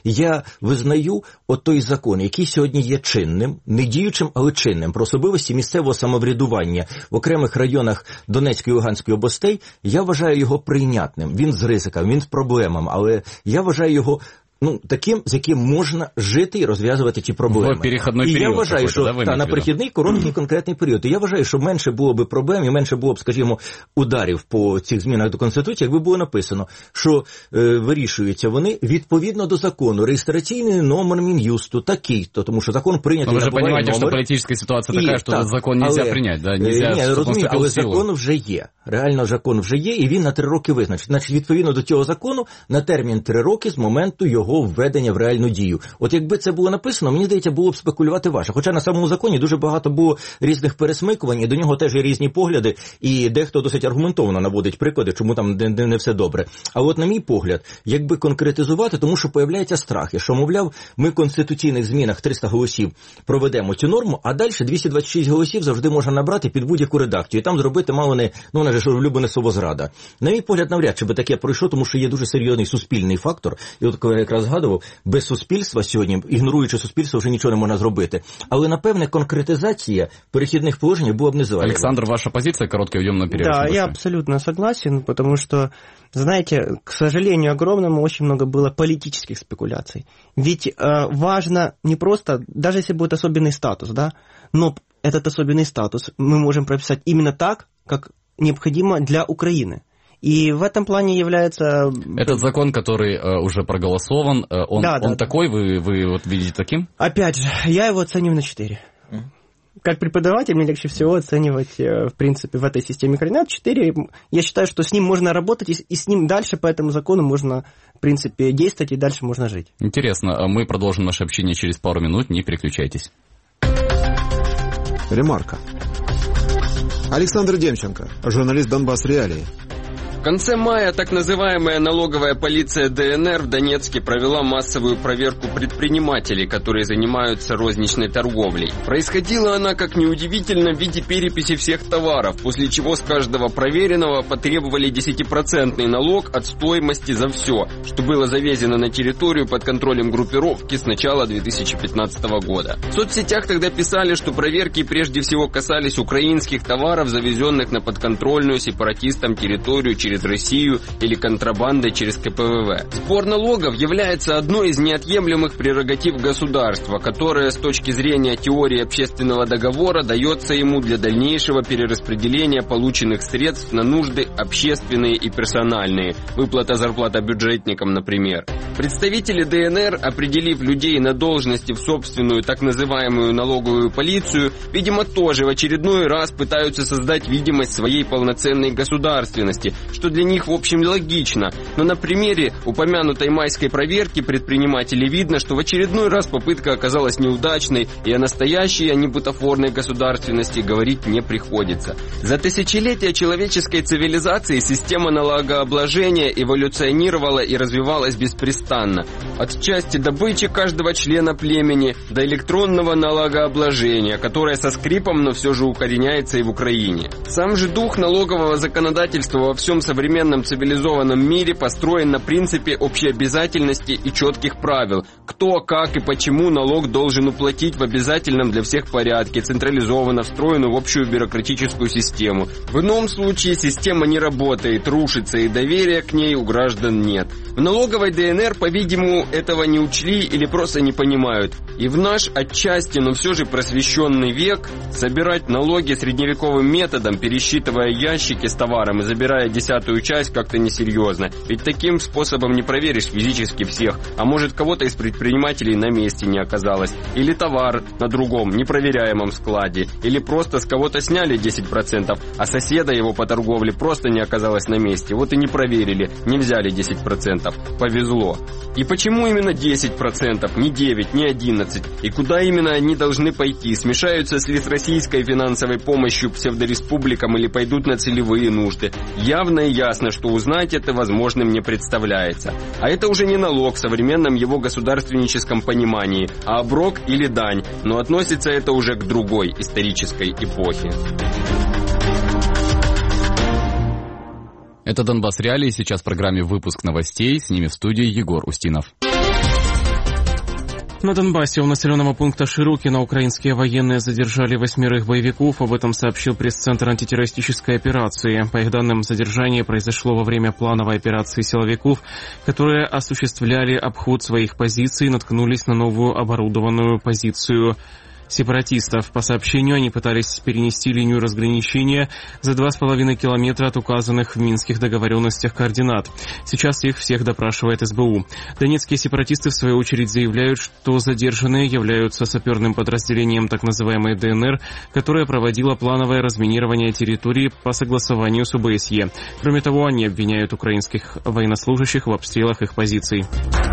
я визнаю от той закон, який сьогодні є чинним, не діючим, але чинним, про особливості місцевого самоврядування в окремих районах Донецької і Луганської областей, я вважаю його прийнятним. Він з ризиками, він з проблемами, але я вважаю його ну, таким, з яким можна жити і розв'язувати ті проблеми. І я вважаю, що да, та, на перехідний короткий конкретний період. І я вважаю, що менше було б проблем і менше було б, скажімо, ударів по цих змінах до Конституції, якби було написано, що е, вирішуються вони відповідно до закону. Реєстраційний номер Мін'юсту такий-то, тому що закон прийнятий. Но вы же понимаете, что политическая ситуация такая, что этот закон нельзя але, принять, да? Нельзя, ні, розумію, але закон вже є. Реально закон вже є, і він на три роки визначить. Значить, відповідно до цього закону, на термін три роки з моменту його введення в реальну дію. От якби це було написано, мені здається, було б спекулювати важко. Хоча на самому законі дуже багато було різних пересмикувань, і до нього теж є різні погляди, і дехто досить аргументовано наводить приклади, чому там не, не, не все добре. А от на мій погляд, якби конкретизувати, тому що появляється страхи, що, мовляв, ми в конституційних змінах триста голосів проведемо цю норму, а далі двісті двадцять шість голосів завжди можна набрати під будь-яку редакцію. І там зробити мало не, ну, вона ж улюблене слово зрада. На мій погляд, навряд чи би таке пройшло, тому що є дуже серйозний суспільний фактор. І от коли я якраз згадував, без суспільства сьогодні, ігноруючи суспільство, вже нічого не можна зробити. Але, напевне, конкретизація перехідних положень була б не завалена. Александр, ваша позиция, короткая, уйдем на перерыв. Да, я абсолютно согласен, потому что, знаете, к сожалению огромному, очень много было политических спекуляций. Ведь э, важно не просто, даже если будет особенный статус, да, но этот особенный статус мы можем прописать именно так, как необходимо для Украины. И в этом плане является... Этот закон, который э, уже проголосован, э, он, да, он да, такой, да. Вы, вы вот видите таким? Опять же, я его оцениваю на четыре. Mm. Как преподаватель мне легче всего оценивать, в принципе, в этой системе координат четыре. Я считаю, что с ним можно работать, и, и с ним дальше по этому закону можно, в принципе, действовать, и дальше можно жить. Интересно. Мы продолжим наше общение через пару минут. Не переключайтесь. Ремарка. Александр Демченко, журналист «Донбасс Реалии». В конце мая так называемая налоговая полиция ДНР в Донецке провела массовую проверку предпринимателей, которые занимаются розничной торговлей. Происходила она, как неудивительно, в виде переписи всех товаров, после чего с каждого проверенного потребовали десятипроцентный налог от стоимости за все, что было завезено на территорию под контролем группировки с начала две тысячи пятнадцатого года. В соцсетях тогда писали, что проверки прежде всего касались украинских товаров, завезенных на подконтрольную сепаратистам территорию через через Россию или контрабандой через ка пэ вэ вэ. Сбор налогов является одной из неотъемлемых прерогатив государства, которая с точки зрения теории общественного договора дается ему для дальнейшего перераспределения полученных средств на нужды общественные и персональные, выплата зарплата бюджетникам, например. Представители ДНР, определив людей на должности в собственную так называемую налоговую полицию, видимо, тоже в очередной раз пытаются создать видимость своей полноценной государственности, что для них, в общем, логично. Но на примере упомянутой майской проверки предпринимателей видно, что в очередной раз попытка оказалась неудачной, и о настоящей, а не бутафорной государственности говорить не приходится. За тысячелетия человеческой цивилизации система налогообложения эволюционировала и развивалась беспрестанно. От части добычи каждого члена племени до электронного налогообложения, которое со скрипом, но все же укореняется и в Украине. Сам же дух налогового законодательства во всем современном цивилизованном мире построен на принципе общеобязательности и четких правил. Кто, как и почему налог должен уплатить в обязательном для всех порядке, централизованно встроенную в общую бюрократическую систему. В ином случае система не работает, рушится, и доверия к ней у граждан нет. В налоговой ДНР, по-видимому, этого не учли или просто не понимают. И в наш отчасти, но все же просвещенный век собирать налоги средневековым методом, пересчитывая ящики с товаром и забирая десятую часть, как-то несерьезно. Ведь таким способом не проверишь физически всех, а может кого-то из предпринимателей на месте не оказалось. Или товар на другом, непроверяемом складе. Или просто с кого-то сняли десять процентов, а соседа его по торговле просто не оказалось на месте. Вот и не проверили, не взяли десять процентов. Повезло. И почему именно десять процентов, не девять, не одиннадцать? И куда именно они должны пойти? Смешаются ли с российской финансовой помощью псевдореспубликам или пойдут на целевые нужды? Явно и ясно, что узнать это возможным не представляется. А это уже не налог в современном его государственническом понимании, а оброк или дань, но относится это уже к другой исторической эпохе. Это «Донбасс Реалии». Сейчас в программе выпуск новостей. С ними в студии Егор Устинов. На Донбассе у населенного пункта Широкино украинские военные задержали восьмерых боевиков. Об этом сообщил пресс-центр антитеррористической операции. По их данным, задержание произошло во время плановой операции силовиков, которые осуществляли обход своих позиций и наткнулись на новую оборудованную позицию сепаратистов. По сообщению, они пытались перенести линию разграничения за два с половиной километра от указанных в минских договоренностях координат. Сейчас их всех допрашивает эс бэ у. Донецкие сепаратисты, в свою очередь, заявляют, что задержанные являются саперным подразделением так называемой дэ эн эр, которая проводила плановое разминирование территории по согласованию с о бэ эс е. Кроме того, они обвиняют украинских военнослужащих в обстрелах их позиций.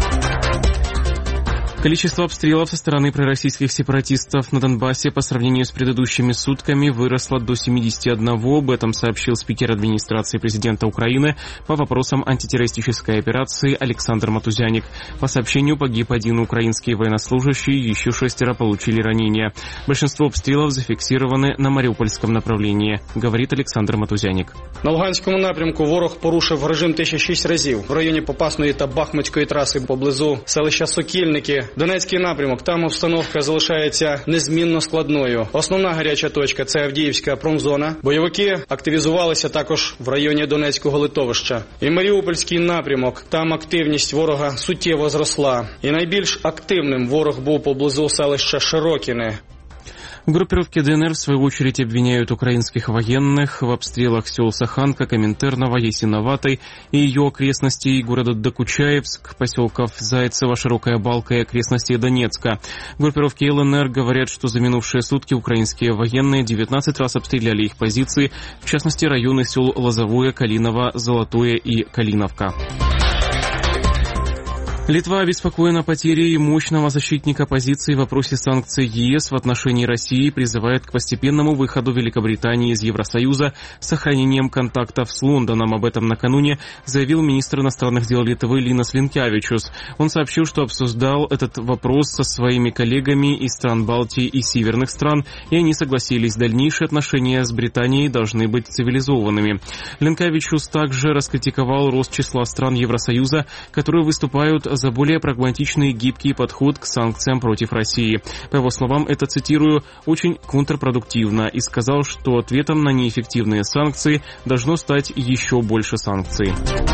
Количество обстрелов со стороны пророссийских сепаратистов на Донбассе по сравнению с предыдущими сутками выросло до семидесяти одного. Об этом сообщил спикер администрации президента Украины по вопросам антитеррористической операции Александр Матузяник. По сообщению, погиб один украинский военнослужащий, еще шестеро получили ранения. Большинство обстрелов зафиксированы на Маріупольському направлении, говорит Александр Матузяник. На Луганському напрямку ворог порушив режим тисяча шість разів. В районі Попасної та Бахмутської траси поблизу селища Сокільники. Донецький напрямок, там обстановка залишається незмінно складною. Основна гаряча точка – це Авдіївська промзона. Бойовики активізувалися також в районі Донецького литовища. І Маріупольський напрямок, там активність ворога суттєво зросла. І найбільш активним ворог був поблизу селища Широкіне. Группировки дэ эн эр, в свою очередь, обвиняют украинских военных в обстрелах сел Саханка, Коминтерново, Ясиноватой и ее окрестностей, города Докучаевск, поселков Зайцево, Широкая Балка и окрестностей Донецка. Группировки эл эн эр говорят, что за минувшие сутки украинские военные девятнадцать раз обстреляли их позиции, в частности районы сел Лозовое, Калиново, Золотое и Калиновка. Литва обеспокоена потерей мощного защитника позиций в вопросе санкций е эс в отношении России, призывает к постепенному выходу Великобритании из Евросоюза с сохранением контактов с Лондоном. Об этом накануне заявил министр иностранных дел Литвы Линас Линкевичус. Он сообщил, что обсуждал этот вопрос со своими коллегами из стран Балтии и северных стран, и они согласились, дальнейшие отношения с Британией должны быть цивилизованными. Линкевичус также раскритиковал рост числа стран Евросоюза, которые выступают за более прагматичный и гибкий подход к санкциям против России. По его словам, это, цитирую, «очень контрпродуктивно», и сказал, что ответом на неэффективные санкции должно стать еще больше санкций.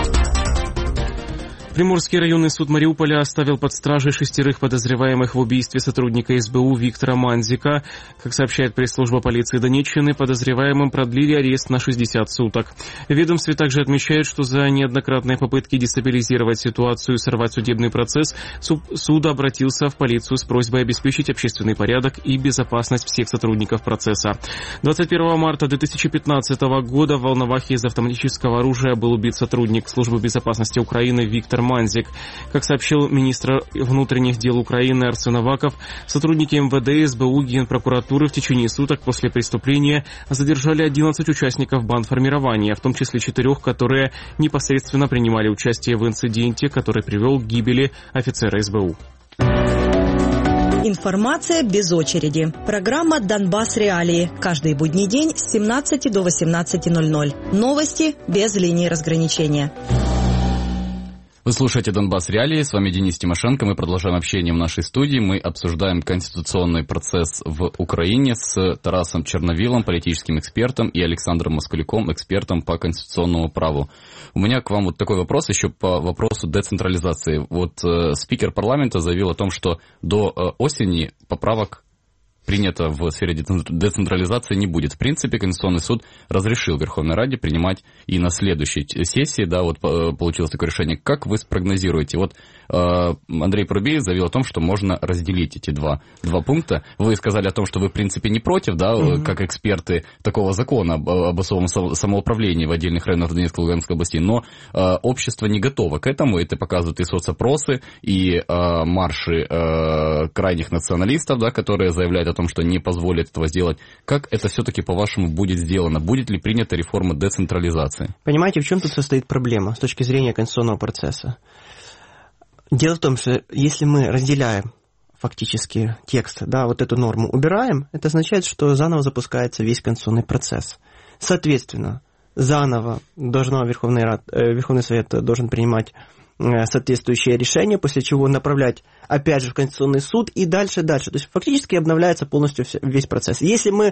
Приморский районный суд Мариуполя оставил под стражей шестерых подозреваемых в убийстве сотрудника эс бэ у Виктора Манзика. Как сообщает пресс-служба полиции Донеччины, подозреваемым продлили арест на шестьдесят суток. В ведомстве также отмечают, что за неоднократные попытки дестабилизировать ситуацию и сорвать судебный процесс, суд обратился в полицию с просьбой обеспечить общественный порядок и безопасность всех сотрудников процесса. двадцать первого марта две тысячи пятнадцатого года в Волновахе из автоматического оружия был убит сотрудник службы безопасности Украины Виктор Манзик. Как сообщил министр внутренних дел Украины Арсен Аваков, сотрудники эм вэ дэ, эс бэ у, Генпрокуратуры в течение суток после преступления задержали одиннадцать участников бандформирования, в том числе четырех, которые непосредственно принимали участие в инциденте, который привел к гибели офицера эс бэ у. Информация без очереди. Программа «Донбасс Реалии». Каждый будний день с семнадцати до восемнадцати ноль-ноль. Новости без линии разграничения. Вы слушаете «Донбасс Реалии», с вами Денис Тимошенко. Мы продолжаем общение в нашей студии. Мы обсуждаем конституционный процесс в Украине с Тарасом Черновилом, политическим экспертом, и Александром Москалюком, экспертом по конституционному праву. У меня к вам вот такой вопрос еще по вопросу децентрализации. Вот э, спикер парламента заявил о том, что до э, осени поправок принято в сфере децентрализации, не будет. В принципе, Конституционный суд разрешил Верховной Раде принимать и на следующей сессии, да, вот получилось такое решение. Как вы спрогнозируете? Вот Андрей Парубиев заявил о том, что можно разделить эти два, два пункта. Вы сказали о том, что вы, в принципе, не против, да, mm-hmm. как эксперты такого закона об, об особом самоуправлении в отдельных районах Донецкой и Луганской областей, но э, общество не готово к этому, это показывают и соцопросы, и э, марши э, крайних националистов, да, которые заявляют о том, что не позволят этого сделать. Как это все-таки, по-вашему, будет сделано? Будет ли принята реформа децентрализации? Понимаете, в чем тут состоит проблема с точки зрения конституционного процесса? Дело в том, что если мы разделяем фактически текст, да, вот эту норму убираем, это означает, что заново запускается весь конституционный процесс. Соответственно, заново должно Верховный, Рад, э, Верховный Совет должен принимать э, соответствующее решение, после чего направлять опять же в Конституционный суд и дальше, дальше. То есть фактически обновляется полностью весь процесс. Если мы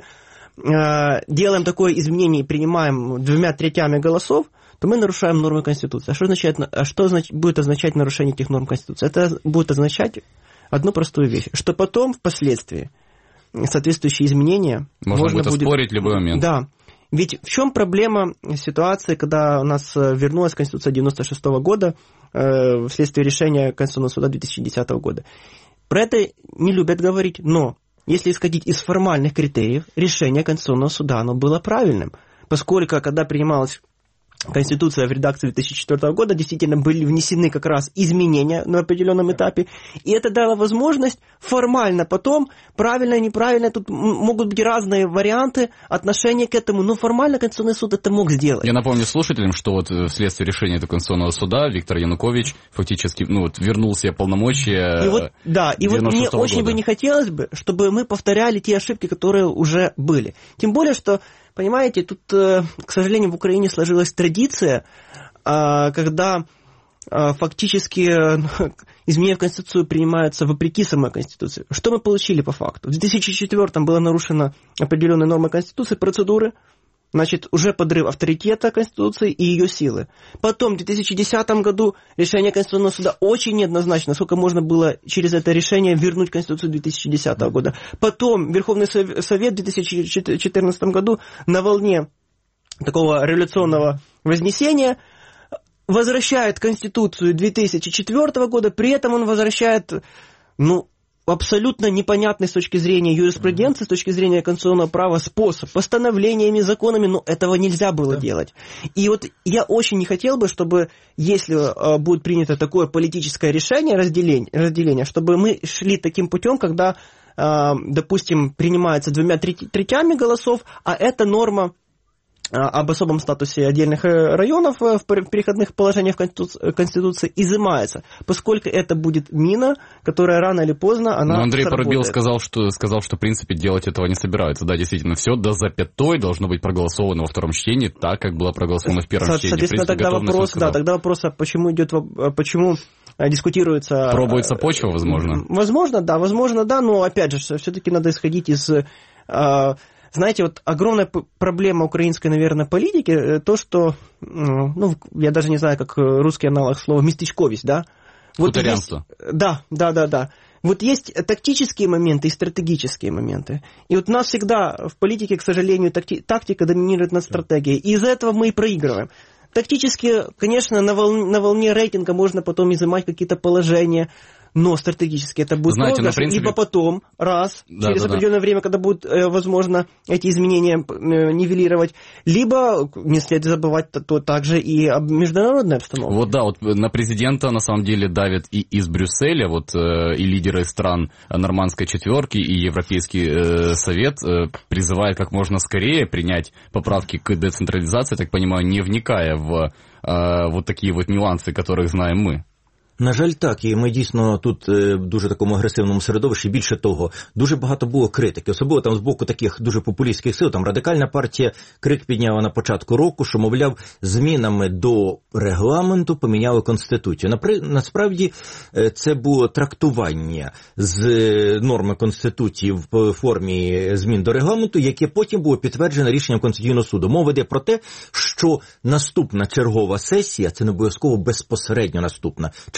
э, делаем такое изменение и принимаем двумя третями голосов, то мы нарушаем нормы Конституции. А что, означает, а что будет означать нарушение этих норм Конституции? Это будет означать одну простую вещь, что потом, впоследствии, соответствующие изменения... Можно, можно будет оспорить в любой момент. Да. Ведь в чем проблема ситуации, когда у нас вернулась Конституция девяносто шестого года э, вследствие решения Конституционного суда две тысячи десятого года? Про это не любят говорить, но если исходить из формальных критериев, решение Конституционного суда, оно было правильным, поскольку, когда принималось Конституция в редакции две тысячи четвёртого года, действительно были внесены как раз изменения на определенном этапе, и это дало возможность формально потом, правильно, неправильно, тут могут быть разные варианты отношения к этому, но формально Конституционный суд это мог сделать. Я напомню слушателям, что вот вследствие решения этого Конституционного суда Виктор Янукович фактически, ну вот, вернул себе полномочия. И вот, да, и вот мне очень года. бы не хотелось бы, чтобы мы повторяли те ошибки, которые уже были. Тем более, что понимаете, тут, к сожалению, в Украине сложилась традиция, когда фактически изменения в Конституцию принимаются вопреки самой Конституции. Что мы получили по факту? В две тысячи четвёртом была нарушена определенная норма Конституции, процедуры, значит, уже подрыв авторитета Конституции и ее силы. Потом, в две тысячи десятом году решение Конституционного суда очень неоднозначно, насколько можно было через это решение вернуть Конституцию две тысячи десятого года. Потом Верховный Совет в две тысячи четырнадцатом году на волне такого революционного вознесения возвращает Конституцию две тысячи четвёртого года, при этом он возвращает, ну, абсолютно непонятный с точки зрения юриспруденции, с точки зрения конституционного права способ, постановлениями, законами, но этого нельзя было да. делать. И вот я очень не хотел бы, чтобы, если э, будет принято такое политическое решение, разделение, разделение, чтобы мы шли таким путем, когда, э, допустим, принимается двумя третями голосов, а эта норма об особом статусе отдельных районов в переходных положениях Конституции изымается, поскольку это будет мина, которая рано или поздно она Но Андрей сработает. Парубиев сказал что, сказал, что в принципе делать этого не собираются. Да, действительно, все до запятой должно быть проголосовано во втором чтении, так, как было проголосовано в первом чтении. Соответственно, принципе, тогда вопрос, да, тогда вопрос, а почему идет, почему дискутируется... Пробуется почва, возможно? Возможно, да, возможно, да, но опять же, все-таки надо исходить из... Знаете, вот огромная проблема украинской, наверное, политики, то, что, ну, я даже не знаю, как русский аналог слова местечковость, да? Вот есть, да, да, да, да. Вот есть тактические моменты и стратегические моменты. И вот у нас всегда в политике, к сожалению, такти, тактика доминирует над стратегией. И из-за этого мы и проигрываем. Тактически, конечно, на волне, на волне рейтинга можно потом изымать какие-то положения, но стратегически это будет Знаете, долго, принципе... либо потом, раз, да, через да, определенное да. время, когда будет э, возможно эти изменения э, нивелировать, либо не следует забывать то, то также и об международной обстановке. Вот да, вот на президента на самом деле давят и из Брюсселя, вот э, и лидеры стран Нормандской четверки, и Европейский э, Совет э, призывают как можно скорее принять поправки к децентрализации, так понимаю, не вникая в э, вот такие вот нюансы, которых знаем мы. На жаль, так, і ми дійсно тут в дуже такому агресивному середовищі, більше того, дуже багато було критики, особливо там з боку таких дуже популістських сил, там Радикальна партія крик підняла на початку року, що, мовляв, змінами до регламенту поміняли Конституцію. Напри... Насправді, це було трактування з норми Конституції в формі змін до регламенту, яке потім було підтверджено рішенням Конституційного суду. Мова йде про те, що наступна чергова сесія, це не обов'язково безпосередньо наступна,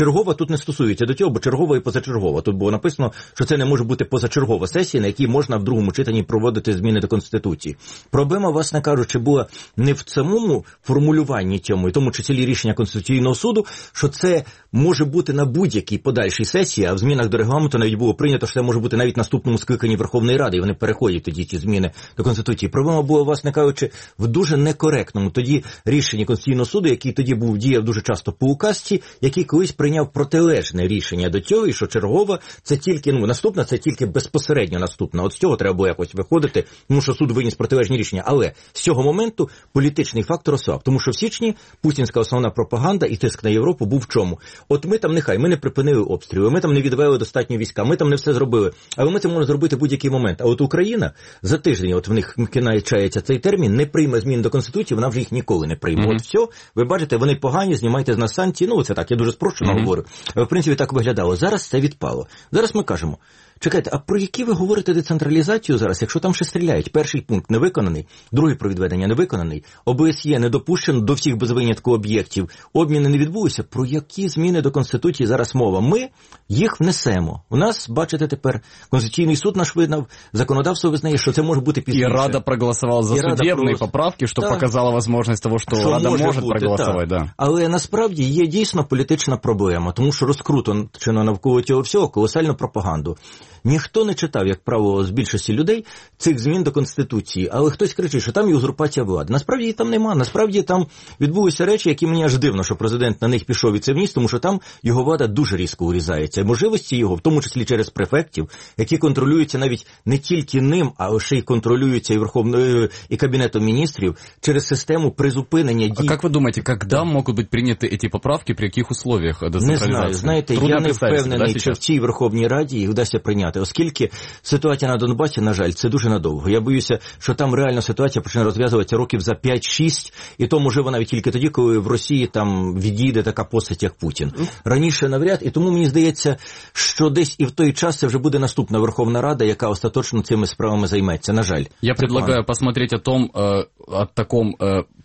чергова тут не стосується до цього, бо чергова і позачергова. Тут було написано, що це не може бути позачергова сесія, на якій можна в другому читанні проводити зміни до Конституції. Проблема, власне кажучи, була не в самому формулюванні цьому, і тому числі рішення Конституційного суду, що це може бути на будь-якій подальшій сесії, а в змінах до регламенту навіть було прийнято, що це може бути навіть в наступному скликанні Верховної Ради, і вони переходять тоді ці зміни до Конституції. Проблема була, власне кажучи, в дуже некоректному тоді рішенні Конституційного суду, який тоді був діяв дуже часто по указці, який колись прийняв протилежне рішення до цього, і що чергова це тільки, ну, наступна, це тільки безпосередньо наступна. От з цього треба було якось виходити, тому що суд виніс протилежні рішення. Але з цього моменту політичний фактор ослаб, тому що в січні путінська основна пропаганда і тиск на Європу був в чому? От ми там, нехай, ми не припинили обстріли, ми там не відвели достатньо війська, ми там не все зробили, але ми це можемо зробити в будь-який момент. А от Україна за тиждень, от в них кінчається цей термін, не прийме змін до Конституції, вона вже їх ніколи не прийме. Mm-hmm. От все, ви бачите, вони погані, знімайте з нас санкції, ну це так, я дуже спрощено mm-hmm. говорю. В принципі, так виглядало. Зараз це відпало. Зараз ми кажемо, чекайте, а про які ви говорите децентралізацію зараз, якщо там ще стріляють? Перший пункт не виконаний, другий про відведення не виконаний, ОБСЄ не допущено до всіх без винятку об'єктів, обміни не відбулися. Про які зміни до Конституції зараз мова? Ми їх внесемо. У нас, бачите, тепер Конституційний суд наш визнав, законодавство визнає, що це може бути пізніше. І Рада проголосувала за судебні поправки, що показала можливість того, що, що Рада може, може проголосувати. Да. Але насправді є дійсно політична проблема, тому що розкрутено навколо цього всього колосальну пропаганду. Ніхто не читав, як правило, з більшості людей цих змін до Конституції, але хтось кричить, що там є узурпація влади. Насправді її там нема. Насправді там відбулися речі, які мені аж дивно, що президент на них пішов і це вніс, тому що там його влада дуже різко урізається. Можливості його, в тому числі через префектів, які контролюються навіть не тільки ним, а ще й контролюються і Верховною, і Кабінетом міністрів, через систему призупинення дій. А як ви думаєте, коли можуть бути прийняті ці поправки, при яких условиях децентралізації? Не знаю. Знаєте, Трудно я не впевнений, да, чи в цій Верховній Раді їх вдасться прийняти. Оскільки ситуація на Донбасі, на жаль, це дуже надовго. Я боюся, що там реально ситуація почне розв'язуватися років за п'ять-шість, і то, можливо, навіть тільки тоді, коли в Росії там відійде така постать, як Путін. Раніше навряд, і тому мені здається, що десь і в той час це вже буде наступна Верховна Рада, яка остаточно цими справами займеться, на жаль. Я предлагаю посмотреть о том, о таком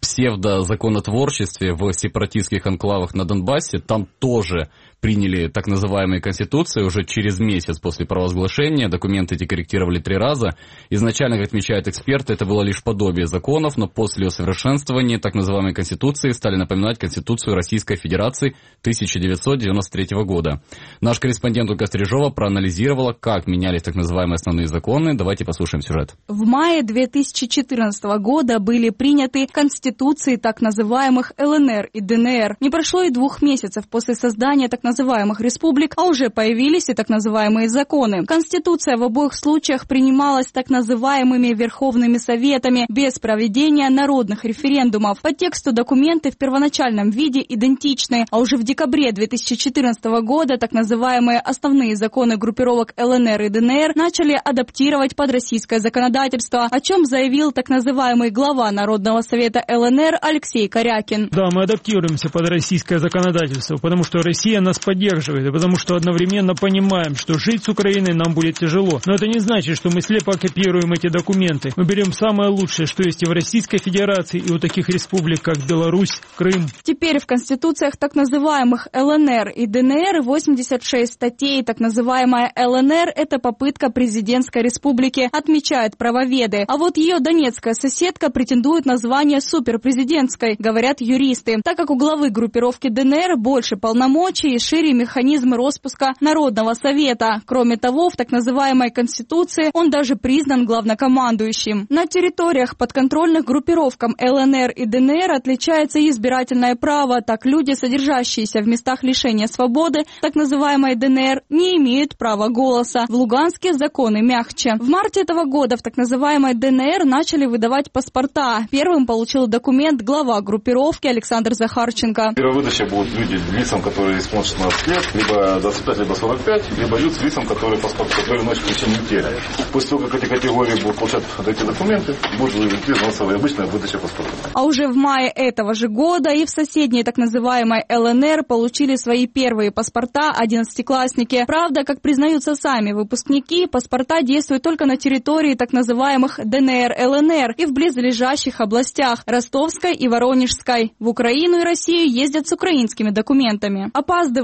псевдозаконотворчестве в сепаратистских анклавах на Донбассе. Там тоже приняли так называемые конституции уже через месяц после провозглашения. Документы эти корректировали три раза. Изначально, как отмечают эксперты, это было лишь подобие законов, но после усовершенствования так называемой конституции стали напоминать Конституцию Российской Федерации тысяча девятьсот девяносто третьего года. Наш корреспондент Ольга Стрижова проанализировала, как менялись так называемые основные законы. Давайте послушаем сюжет. В мае две тысячи четырнадцатого года были приняты конституции так называемых ЛНР и ДНР. Не прошло и двух месяцев после создания так называемых республик, а уже появились и так называемые законы. Конституция в обоих случаях принималась так называемыми Верховными Советами без проведения народных референдумов. По тексту документы в первоначальном виде идентичны, а уже в декабре две тысячи четырнадцатого года так называемые основные законы группировок ЛНР и ДНР начали адаптировать под российское законодательство, о чем заявил так называемый глава Народного совета ЛНР Алексей Корякин. Да, мы адаптируемся под российское законодательство, потому что Россия нас поддерживает, и потому что одновременно понимаем, что жить с Украиной нам будет тяжело. Но это не значит, что мы слепо копируем эти документы. Мы берем самое лучшее, что есть и в Российской Федерации, и у таких республик, как Беларусь, Крым. Теперь в конституциях так называемых ЛНР и ДНР восемьдесят шесть статей. Так называемая ЛНР – это попытка президентской республики, отмечают правоведы. А вот ее донецкая соседка претендует на звание суперпрезидентской, говорят юристы, так как у главы группировки ДНР больше полномочий и шире механизмы распуска Народного совета. Кроме того, в так называемой Конституции он даже признан главнокомандующим. На территориях, подконтрольных группировкам ЛНР и ДНР, отличается и избирательное право. Так люди, содержащиеся в местах лишения свободы, так называемой ДНР, не имеют права голоса. В Луганске законы мягче. В марте этого года в так называемой ДНР начали выдавать паспорта. Первым получил документ глава группировки Александр Захарченко. Первая выдача будут люди, лицам, которые исполнят шестнадцать лет, либо двадцать пять, либо сорок пять, либо лицам, которые паспорт, которые носят в течение недели. После того, как эти категории будут получать эти документы, будет выдаваться обычная выдача паспорта. А уже в мае этого же года и в соседней так называемой ЛНР получили свои первые паспорта одиннадцатиклассники. Правда, как признаются сами выпускники, паспорта действуют только на территории так называемых ДНР, ЛНР и в близлежащих областях Ростовской и Воронежской. В Украину и Россию ездят с украинскими документами. Опаздывая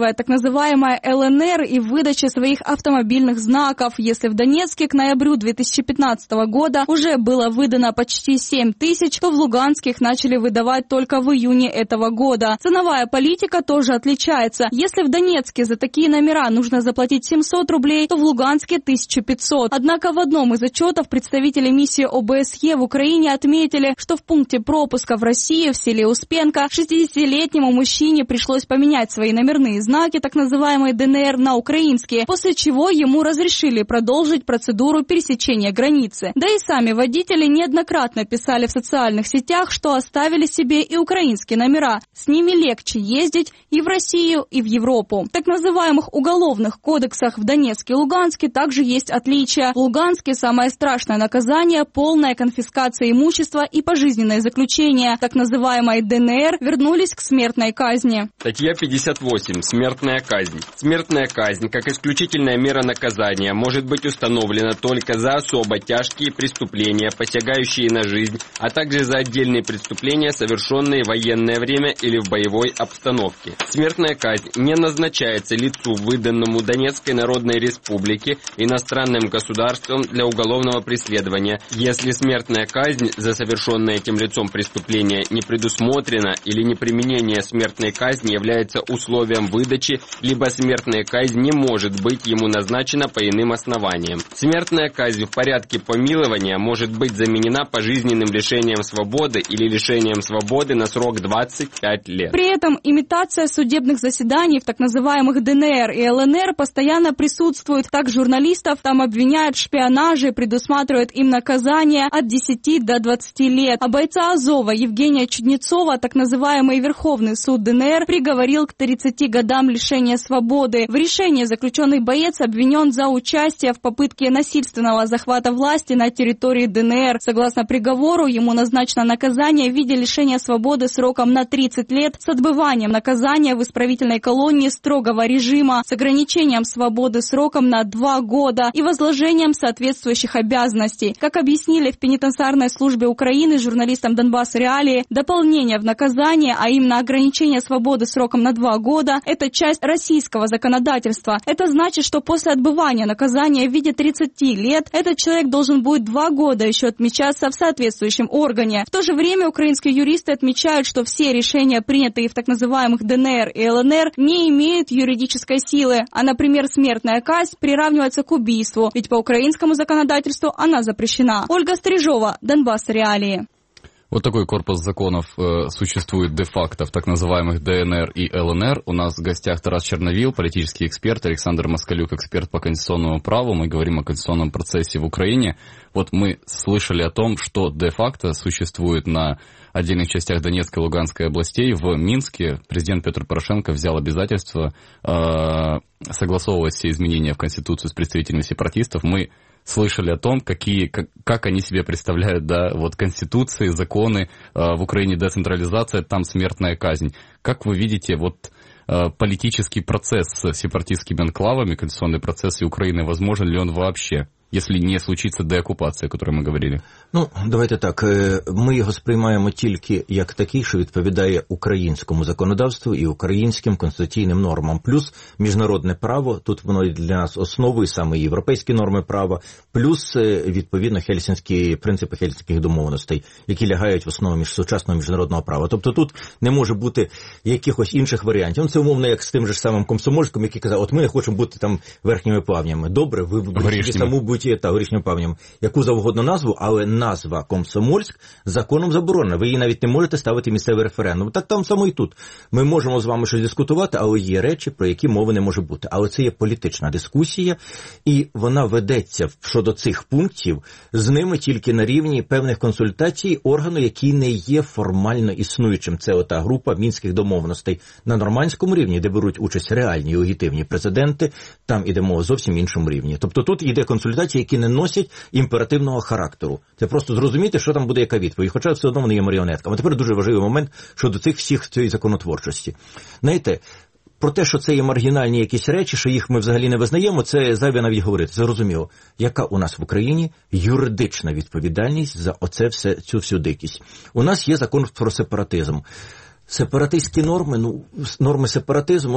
предусматривает так называемая эл эн эр и выдача своих автомобильных знаков. Если в Донецке к ноябрю две тысячи пятнадцатого года уже было выдано почти семь тысяч, то в Луганске их начали выдавать только в июне этого года. Ценовая политика тоже отличается. Если в Донецке за такие номера нужно заплатить семьсот рублей, то в Луганске тысяча пятьсот. Однако в одном из отчетов представители миссии о бэ эс е в Украине отметили, что в пункте пропуска в Россию в селе Успенка шестидесятилетнему мужчине пришлось поменять свои номерные знаки, так называемые дэ эн эр, на украинские, после чего ему разрешили продолжить процедуру пересечения границы. Да и сами водители неоднократно писали в социальных сетях, что оставили себе и украинские номера. С ними легче ездить и в Россию, и в Европу. В так называемых уголовных кодексах в Донецке и Луганске также есть отличия. В Луганске самое страшное наказание – полная конфискация имущества и пожизненное заключение. Так называемой дэ эн эр вернулись к смертной казни. Статья пятьдесят восемь. Смертная казнь. Смертная казнь, как исключительная мера наказания, может быть установлена только за особо тяжкие преступления, посягающие на жизнь, а также за отдельные преступления, совершенные в военное время или в боевой обстановке. Смертная казнь не назначается лицу, выданному Донецкой Народной Республике, иностранным государством для уголовного преследования, если смертная казнь за совершенное этим лицом преступление не предусмотрена или неприменение смертной казни является условием выдачи, либо смертная казнь не может быть ему назначена по иным основаниям. Смертная казнь в порядке помилования может быть заменена пожизненным лишением свободы или лишением свободы на срок двадцать пять лет. При этом имитация судебных заседаний в так называемых дэ эн эр и эл эн эр постоянно присутствует. Так журналистов там обвиняют в шпионаже и предусматривают им наказание от десяти до двадцати лет. А бойца Азова Евгения Чуднецова так называемый Верховный суд дэ эн эр приговорил к тридцати годам лишения свободы. В решении заключенный боец обвинен за участие в попытке насильственного захвата власти на территории дэ эн эр. Согласно приговору, ему назначено наказание в виде лишения свободы сроком на тридцать лет с отбыванием наказания в исправительной колонии строгого режима, с ограничением свободы сроком на два года и возложением соответствующих обязанностей. Как объяснили в пенитенциарной службе Украины журналистам Донбасс Реалии, дополнение в наказание, а именно ограничение свободы сроком на два года, это часть российского законодательства. Это значит, что после отбывания наказания в виде тридцати лет этот человек должен будет два года еще отмечаться в соответствующем органе. В то же время украинские юристы отмечают, что все решения, принятые в так называемых дэ эн эр и эл эн эр, не имеют юридической силы, а, например, смертная казнь приравнивается к убийству, ведь по украинскому законодательству она запрещена. Ольга Стрижова, Донбасс Реалии. Вот такой корпус законов э, существует де-факто в так называемых дэ эн эр и эл эн эр. У нас в гостях Тарас Черновил, политический эксперт, Александр Москалюк, эксперт по конституционному праву. Мы говорим о конституционном процессе в Украине. Вот мы слышали о том, что де-факто существует на отдельных частях Донецкой и Луганской областей. В Минске президент Петр Порошенко взял обязательство э, согласовывать все изменения в Конституцию с представителями сепаратистов. Мы слышали о том, какие, как, как они себе представляют, да, вот конституции, законы, э, в Украине децентрализация, там смертная казнь. Как вы видите, вот э, политический процесс с сепаратистскими анклавами, конституционный процесс и Украины, возможен ли он вообще, если не случиться деокупація, про яку ми говорили? Ну, давайте так, ми його сприймаємо тільки як такий, що відповідає українському законодавству і українським конституційним нормам. Плюс міжнародне право, тут воно для нас основою, саме європейські норми права, плюс, відповідно, хельсінські принципи хельсінських домовленостей, які лягають в основу між сучасного міжнародного права. Тобто тут не може бути якихось інших варіантів. Ну, це умовно як з тим же самим Комсомольським, який казав, от ми не хочемо бути там верхніми плавнями. Добре, ви виберіть саму будь та горішнім плавням, яку завгодно назву, але назва Комсомольськ законом заборонена. Ви її навіть не можете ставити місцевий референдум. Так там само і тут. Ми можемо з вами щось дискутувати, але є речі, про які мови не може бути. Але це є політична дискусія, і вона ведеться щодо цих пунктів з ними тільки на рівні певних консультацій органу, який не є формально існуючим. Це ота група мінських домовленостей на нормандському рівні, де беруть участь реальні і легітимні президенти, там іде мова зовсім іншому рівні. Тобто тут іде консультації, які не носять імперативного характеру. Це просто зрозуміти, що там буде яка відповідь, хоча все одно вони є маріонетками. А тепер дуже важливий момент щодо цих всіх цієї законотворчості. Знаєте, про те, що це є маргінальні якісь речі, що їх ми взагалі не визнаємо, це зайве навіть говорити. Зрозуміло, яка у нас в Україні юридична відповідальність за оце все, цю всю дикість. У нас є закон про сепаратизм. Сепаратистські норми, ну, норми сепаратизму, ну,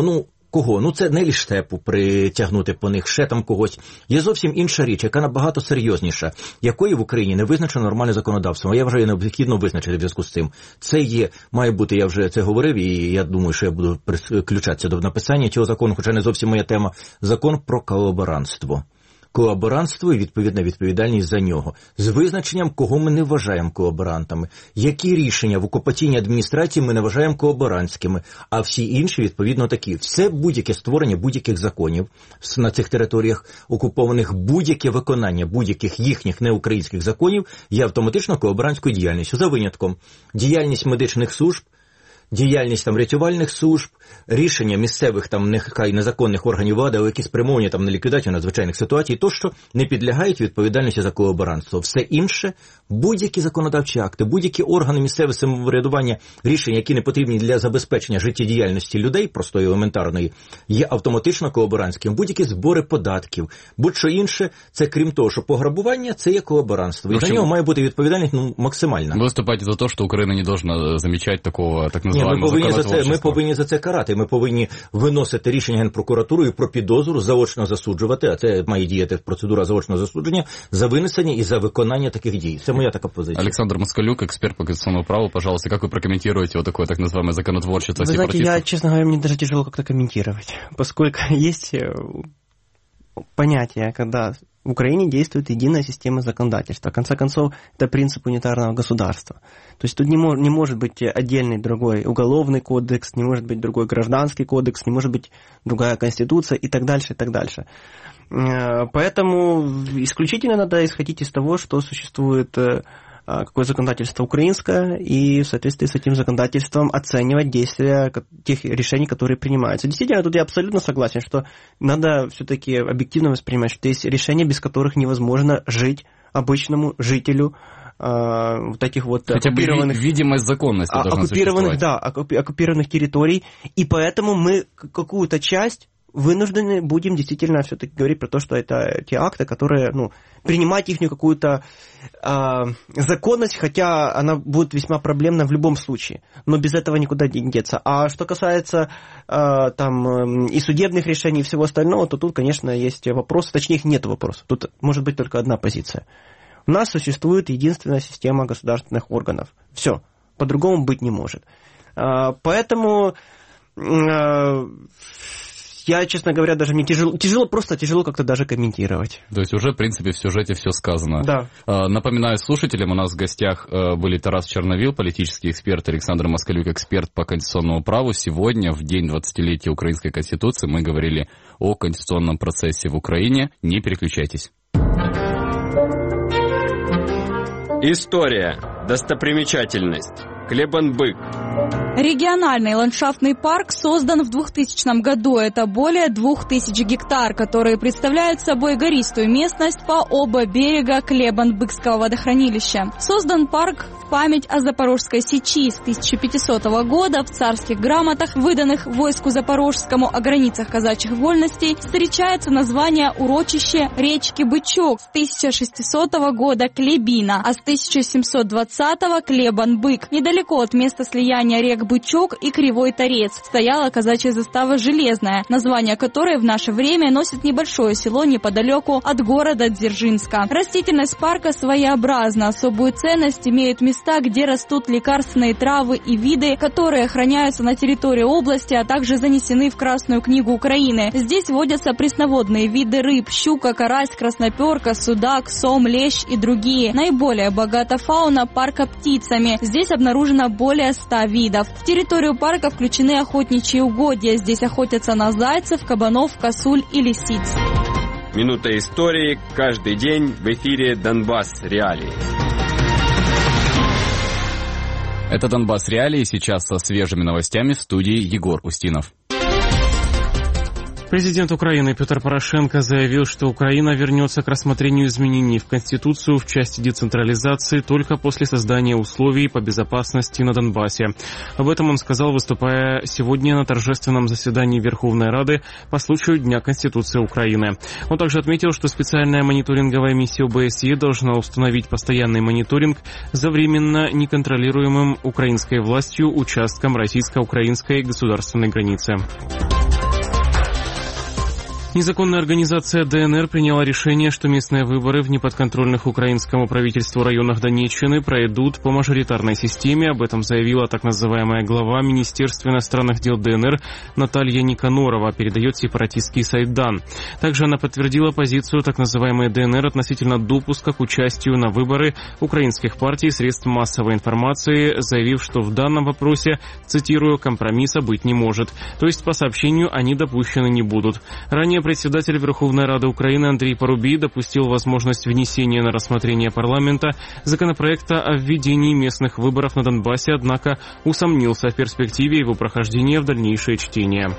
Кого? Ну це не Ліштепу притягнути по них, ще там когось. Є зовсім інша річ, яка набагато серйозніша, якої в Україні не визначено нормальне законодавство. Я вважаю, необхідно визначити в зв'язку з цим. Це є, має бути, я вже це говорив, і я думаю, що я буду включатися до написання цього закону, хоча не зовсім моя тема, закон про колаборантство. Колаборантство і відповідна відповідальність за нього. З визначенням, кого ми не вважаємо колаборантами. Які рішення в окупаційній адміністрації ми не вважаємо колаборантськими, а всі інші, відповідно, такі. Все будь-яке створення будь-яких законів на цих територіях окупованих, будь-яке виконання будь-яких їхніх неукраїнських законів є автоматично колаборантською діяльністю. За винятком діяльність медичних служб, діяльність там рятувальних служб, рішення місцевих там нехай незаконних органів влади, але які спрямовані там на ліквідацію надзвичайних ситуацій, тощо не підлягають відповідальності за колаборантство. Все інше, будь-які законодавчі акти, будь-які органи місцевого самоврядування, рішення, які не потрібні для забезпечення життєдіяльності людей, простої елементарної, є автоматично колаборантським. Будь-які збори податків, будь-що інше, це крім того, що пограбування, це є колаборантство. І ну, на нього має бути відповідальність ну, максимальна. Ви виступаєте за те, що Україна не повинна замічати такого так називаємо Ні, ми повинні за це, ми повинні за це карати. Ми повинні виносити рішення Генпрокуратурою про підозру, заочно засуджувати, а це має діяти процедура заочного засудження, за винесення і за виконання таких дій. Це моя така позиция. Александр Москалюк, эксперт по конституционному праву, пожалуйста, как вы прокомментируете вот такое так называемое законотворчество сепаратистов? Вы знаете, я, честно говоря, мне даже тяжело как-то комментировать, поскольку есть понятие, когда в Украине действует единая система законодательства. В конце концов, это принцип унитарного государства. То есть тут не, мож, не может быть отдельный другой уголовный кодекс, не может быть другой гражданский кодекс, не может быть другая конституция и так дальше, и так дальше. Поэтому исключительно надо исходить из того, что существует какое законодательство украинское, и в соответствии с этим законодательством оценивать действия тех решений, которые принимаются. Действительно, тут я абсолютно согласен, что надо все-таки объективно воспринимать, что есть решения, без которых невозможно жить обычному жителю э, вот таких вот хотя оккупированных... бы видимость законности а, должна оккупированных, да, оккупированных территорий, и поэтому мы какую-то часть вынуждены будем действительно все-таки говорить про то, что это те акты, которые, ну, принимать их какую-то э, законность, хотя она будет весьма проблемна в любом случае, но без этого никуда не деться. А что касается э, там и судебных решений и всего остального, то тут, конечно, есть вопросы, точнее, их нет вопросов. Тут может быть только одна позиция. У нас существует единственная система государственных органов. Все, по-другому быть не может. Э, поэтому... Э, Я, честно говоря, даже мне тяжело, тяжело, просто тяжело как-то даже комментировать. То есть уже, в принципе, в сюжете все сказано. Да. Напоминаю слушателям, у нас в гостях были Тарас Черновил, политический эксперт, Александр Москалюк, эксперт по конституционному праву. Сегодня, в день двадцатилетия Украинской Конституции, мы говорили о конституционном процессе в Украине. Не переключайтесь. История. Достопримечательность. Клебан-Бык. Региональный ландшафтный парк создан в двухтысячном году. Это более двух тысяч гектар, которые представляют собой гористую местность по оба берега Клебан-Быкского водохранилища. Создан парк в память о Запорожской сечи. С тысяча пятисотого года в царских грамотах, выданных войску Запорожскому о границах казачьих вольностей, встречается название урочище речки Бычок. С тысяча шестисотого года Клебина, а с тысяча семьсот двадцатого Клебан-Бык. Недалеко от места слияния рек Бычок и Кривой Торец стояла казачья застава Железная, название которой в наше время носит небольшое село неподалеку от города Дзержинска. Растительность парка своеобразна. Особую ценность имеют места, где растут лекарственные травы и виды, которые охраняются на территории области, а также занесены в Красную книгу Украины. Здесь водятся пресноводные виды рыб: щука, карась, красноперка, судак, сом, лещ и другие. Наиболее богата фауна парка птицами. Здесь обнаружено более ста видов. В территорию парка включены охотничьи угодья. Здесь охотятся на зайцев, кабанов, косуль и лисиц. Минута истории каждый день в эфире «Донбасс. Реалии». Это «Донбасс. Реалии». Сейчас со свежими новостями в студии Егор Устинов. Президент Украины Петр Порошенко заявил, что Украина вернется к рассмотрению изменений в Конституцию в части децентрализации только после создания условий по безопасности на Донбассе. Об этом он сказал, выступая сегодня на торжественном заседании Верховной Рады по случаю Дня Конституции Украины. Он также отметил, что специальная мониторинговая миссия ОБСЕ должна установить постоянный мониторинг за временно неконтролируемым украинской властью участком российско-украинской государственной границы. Незаконная организация ДНР приняла решение, что местные выборы в неподконтрольных украинскому правительству районах Донеччины пройдут по мажоритарной системе. Об этом заявила так называемая глава Министерства иностранных дел ДНР Наталья Никанорова, передает сепаратистский сайт Дан. Также она подтвердила позицию так называемой ДНР относительно допуска к участию на выборы украинских партий и средств массовой информации, заявив, что в данном вопросе, цитирую, компромисса быть не может. То есть, по сообщению, они допущены не будут. Ранее председатель Верховной Рады Украины Андрей Парубий допустил возможность внесения на рассмотрение парламента законопроекта о введении местных выборов на Донбассе, однако усомнился в перспективе его прохождения в дальнейшее чтение.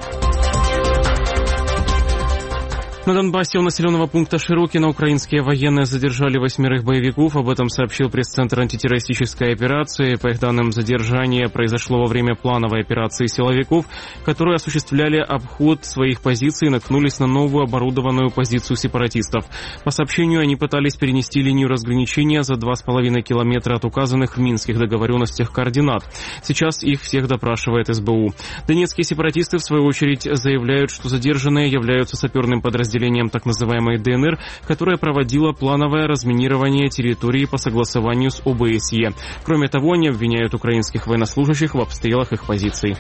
На Донбассе у населенного пункта Широкино украинские военные задержали восьмерых боевиков. Об этом сообщил пресс-центр антитеррористической операции. По их данным, задержание произошло во время плановой операции силовиков, которые осуществляли обход своих позиций и наткнулись на новую оборудованную позицию сепаратистов. По сообщению, они пытались перенести линию разграничения за два с половиной километра от указанных в минских договоренностях координат. Сейчас их всех допрашивает эс бэ у. Донецкие сепаратисты, в свою очередь, заявляют, что задержанные являются саперным подразделением так называемой ДНР, которая проводила плановое разминирование территории по согласованию с о бэ эс е. Кроме того, они обвиняют украинских военнослужащих в обстрелах их позиций.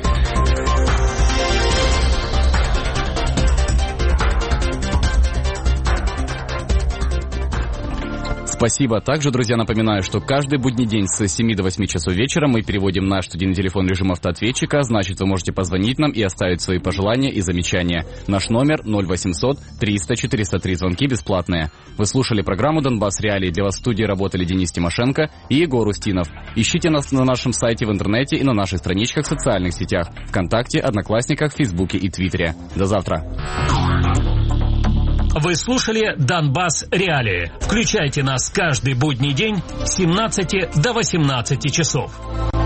Спасибо. Также, друзья, напоминаю, что каждый будний день с семи до восьми часов вечера мы переводим наш студийный телефон в режим автоответчика. Значит, вы можете позвонить нам и оставить свои пожелания и замечания. Наш номер ноль восемьсот триста четыреста три, звонки бесплатные. Вы слушали программу «Донбасс Реалии». Для вас в студии работали Денис Тимошенко и Егор Устинов. Ищите нас на нашем сайте в интернете и на наших страничках в социальных сетях ВКонтакте, Одноклассниках, Фейсбуке и Твиттере. До завтра. Вы слушали «Донбасс Реалии». Включайте нас каждый будний день с семнадцати до восемнадцати часов.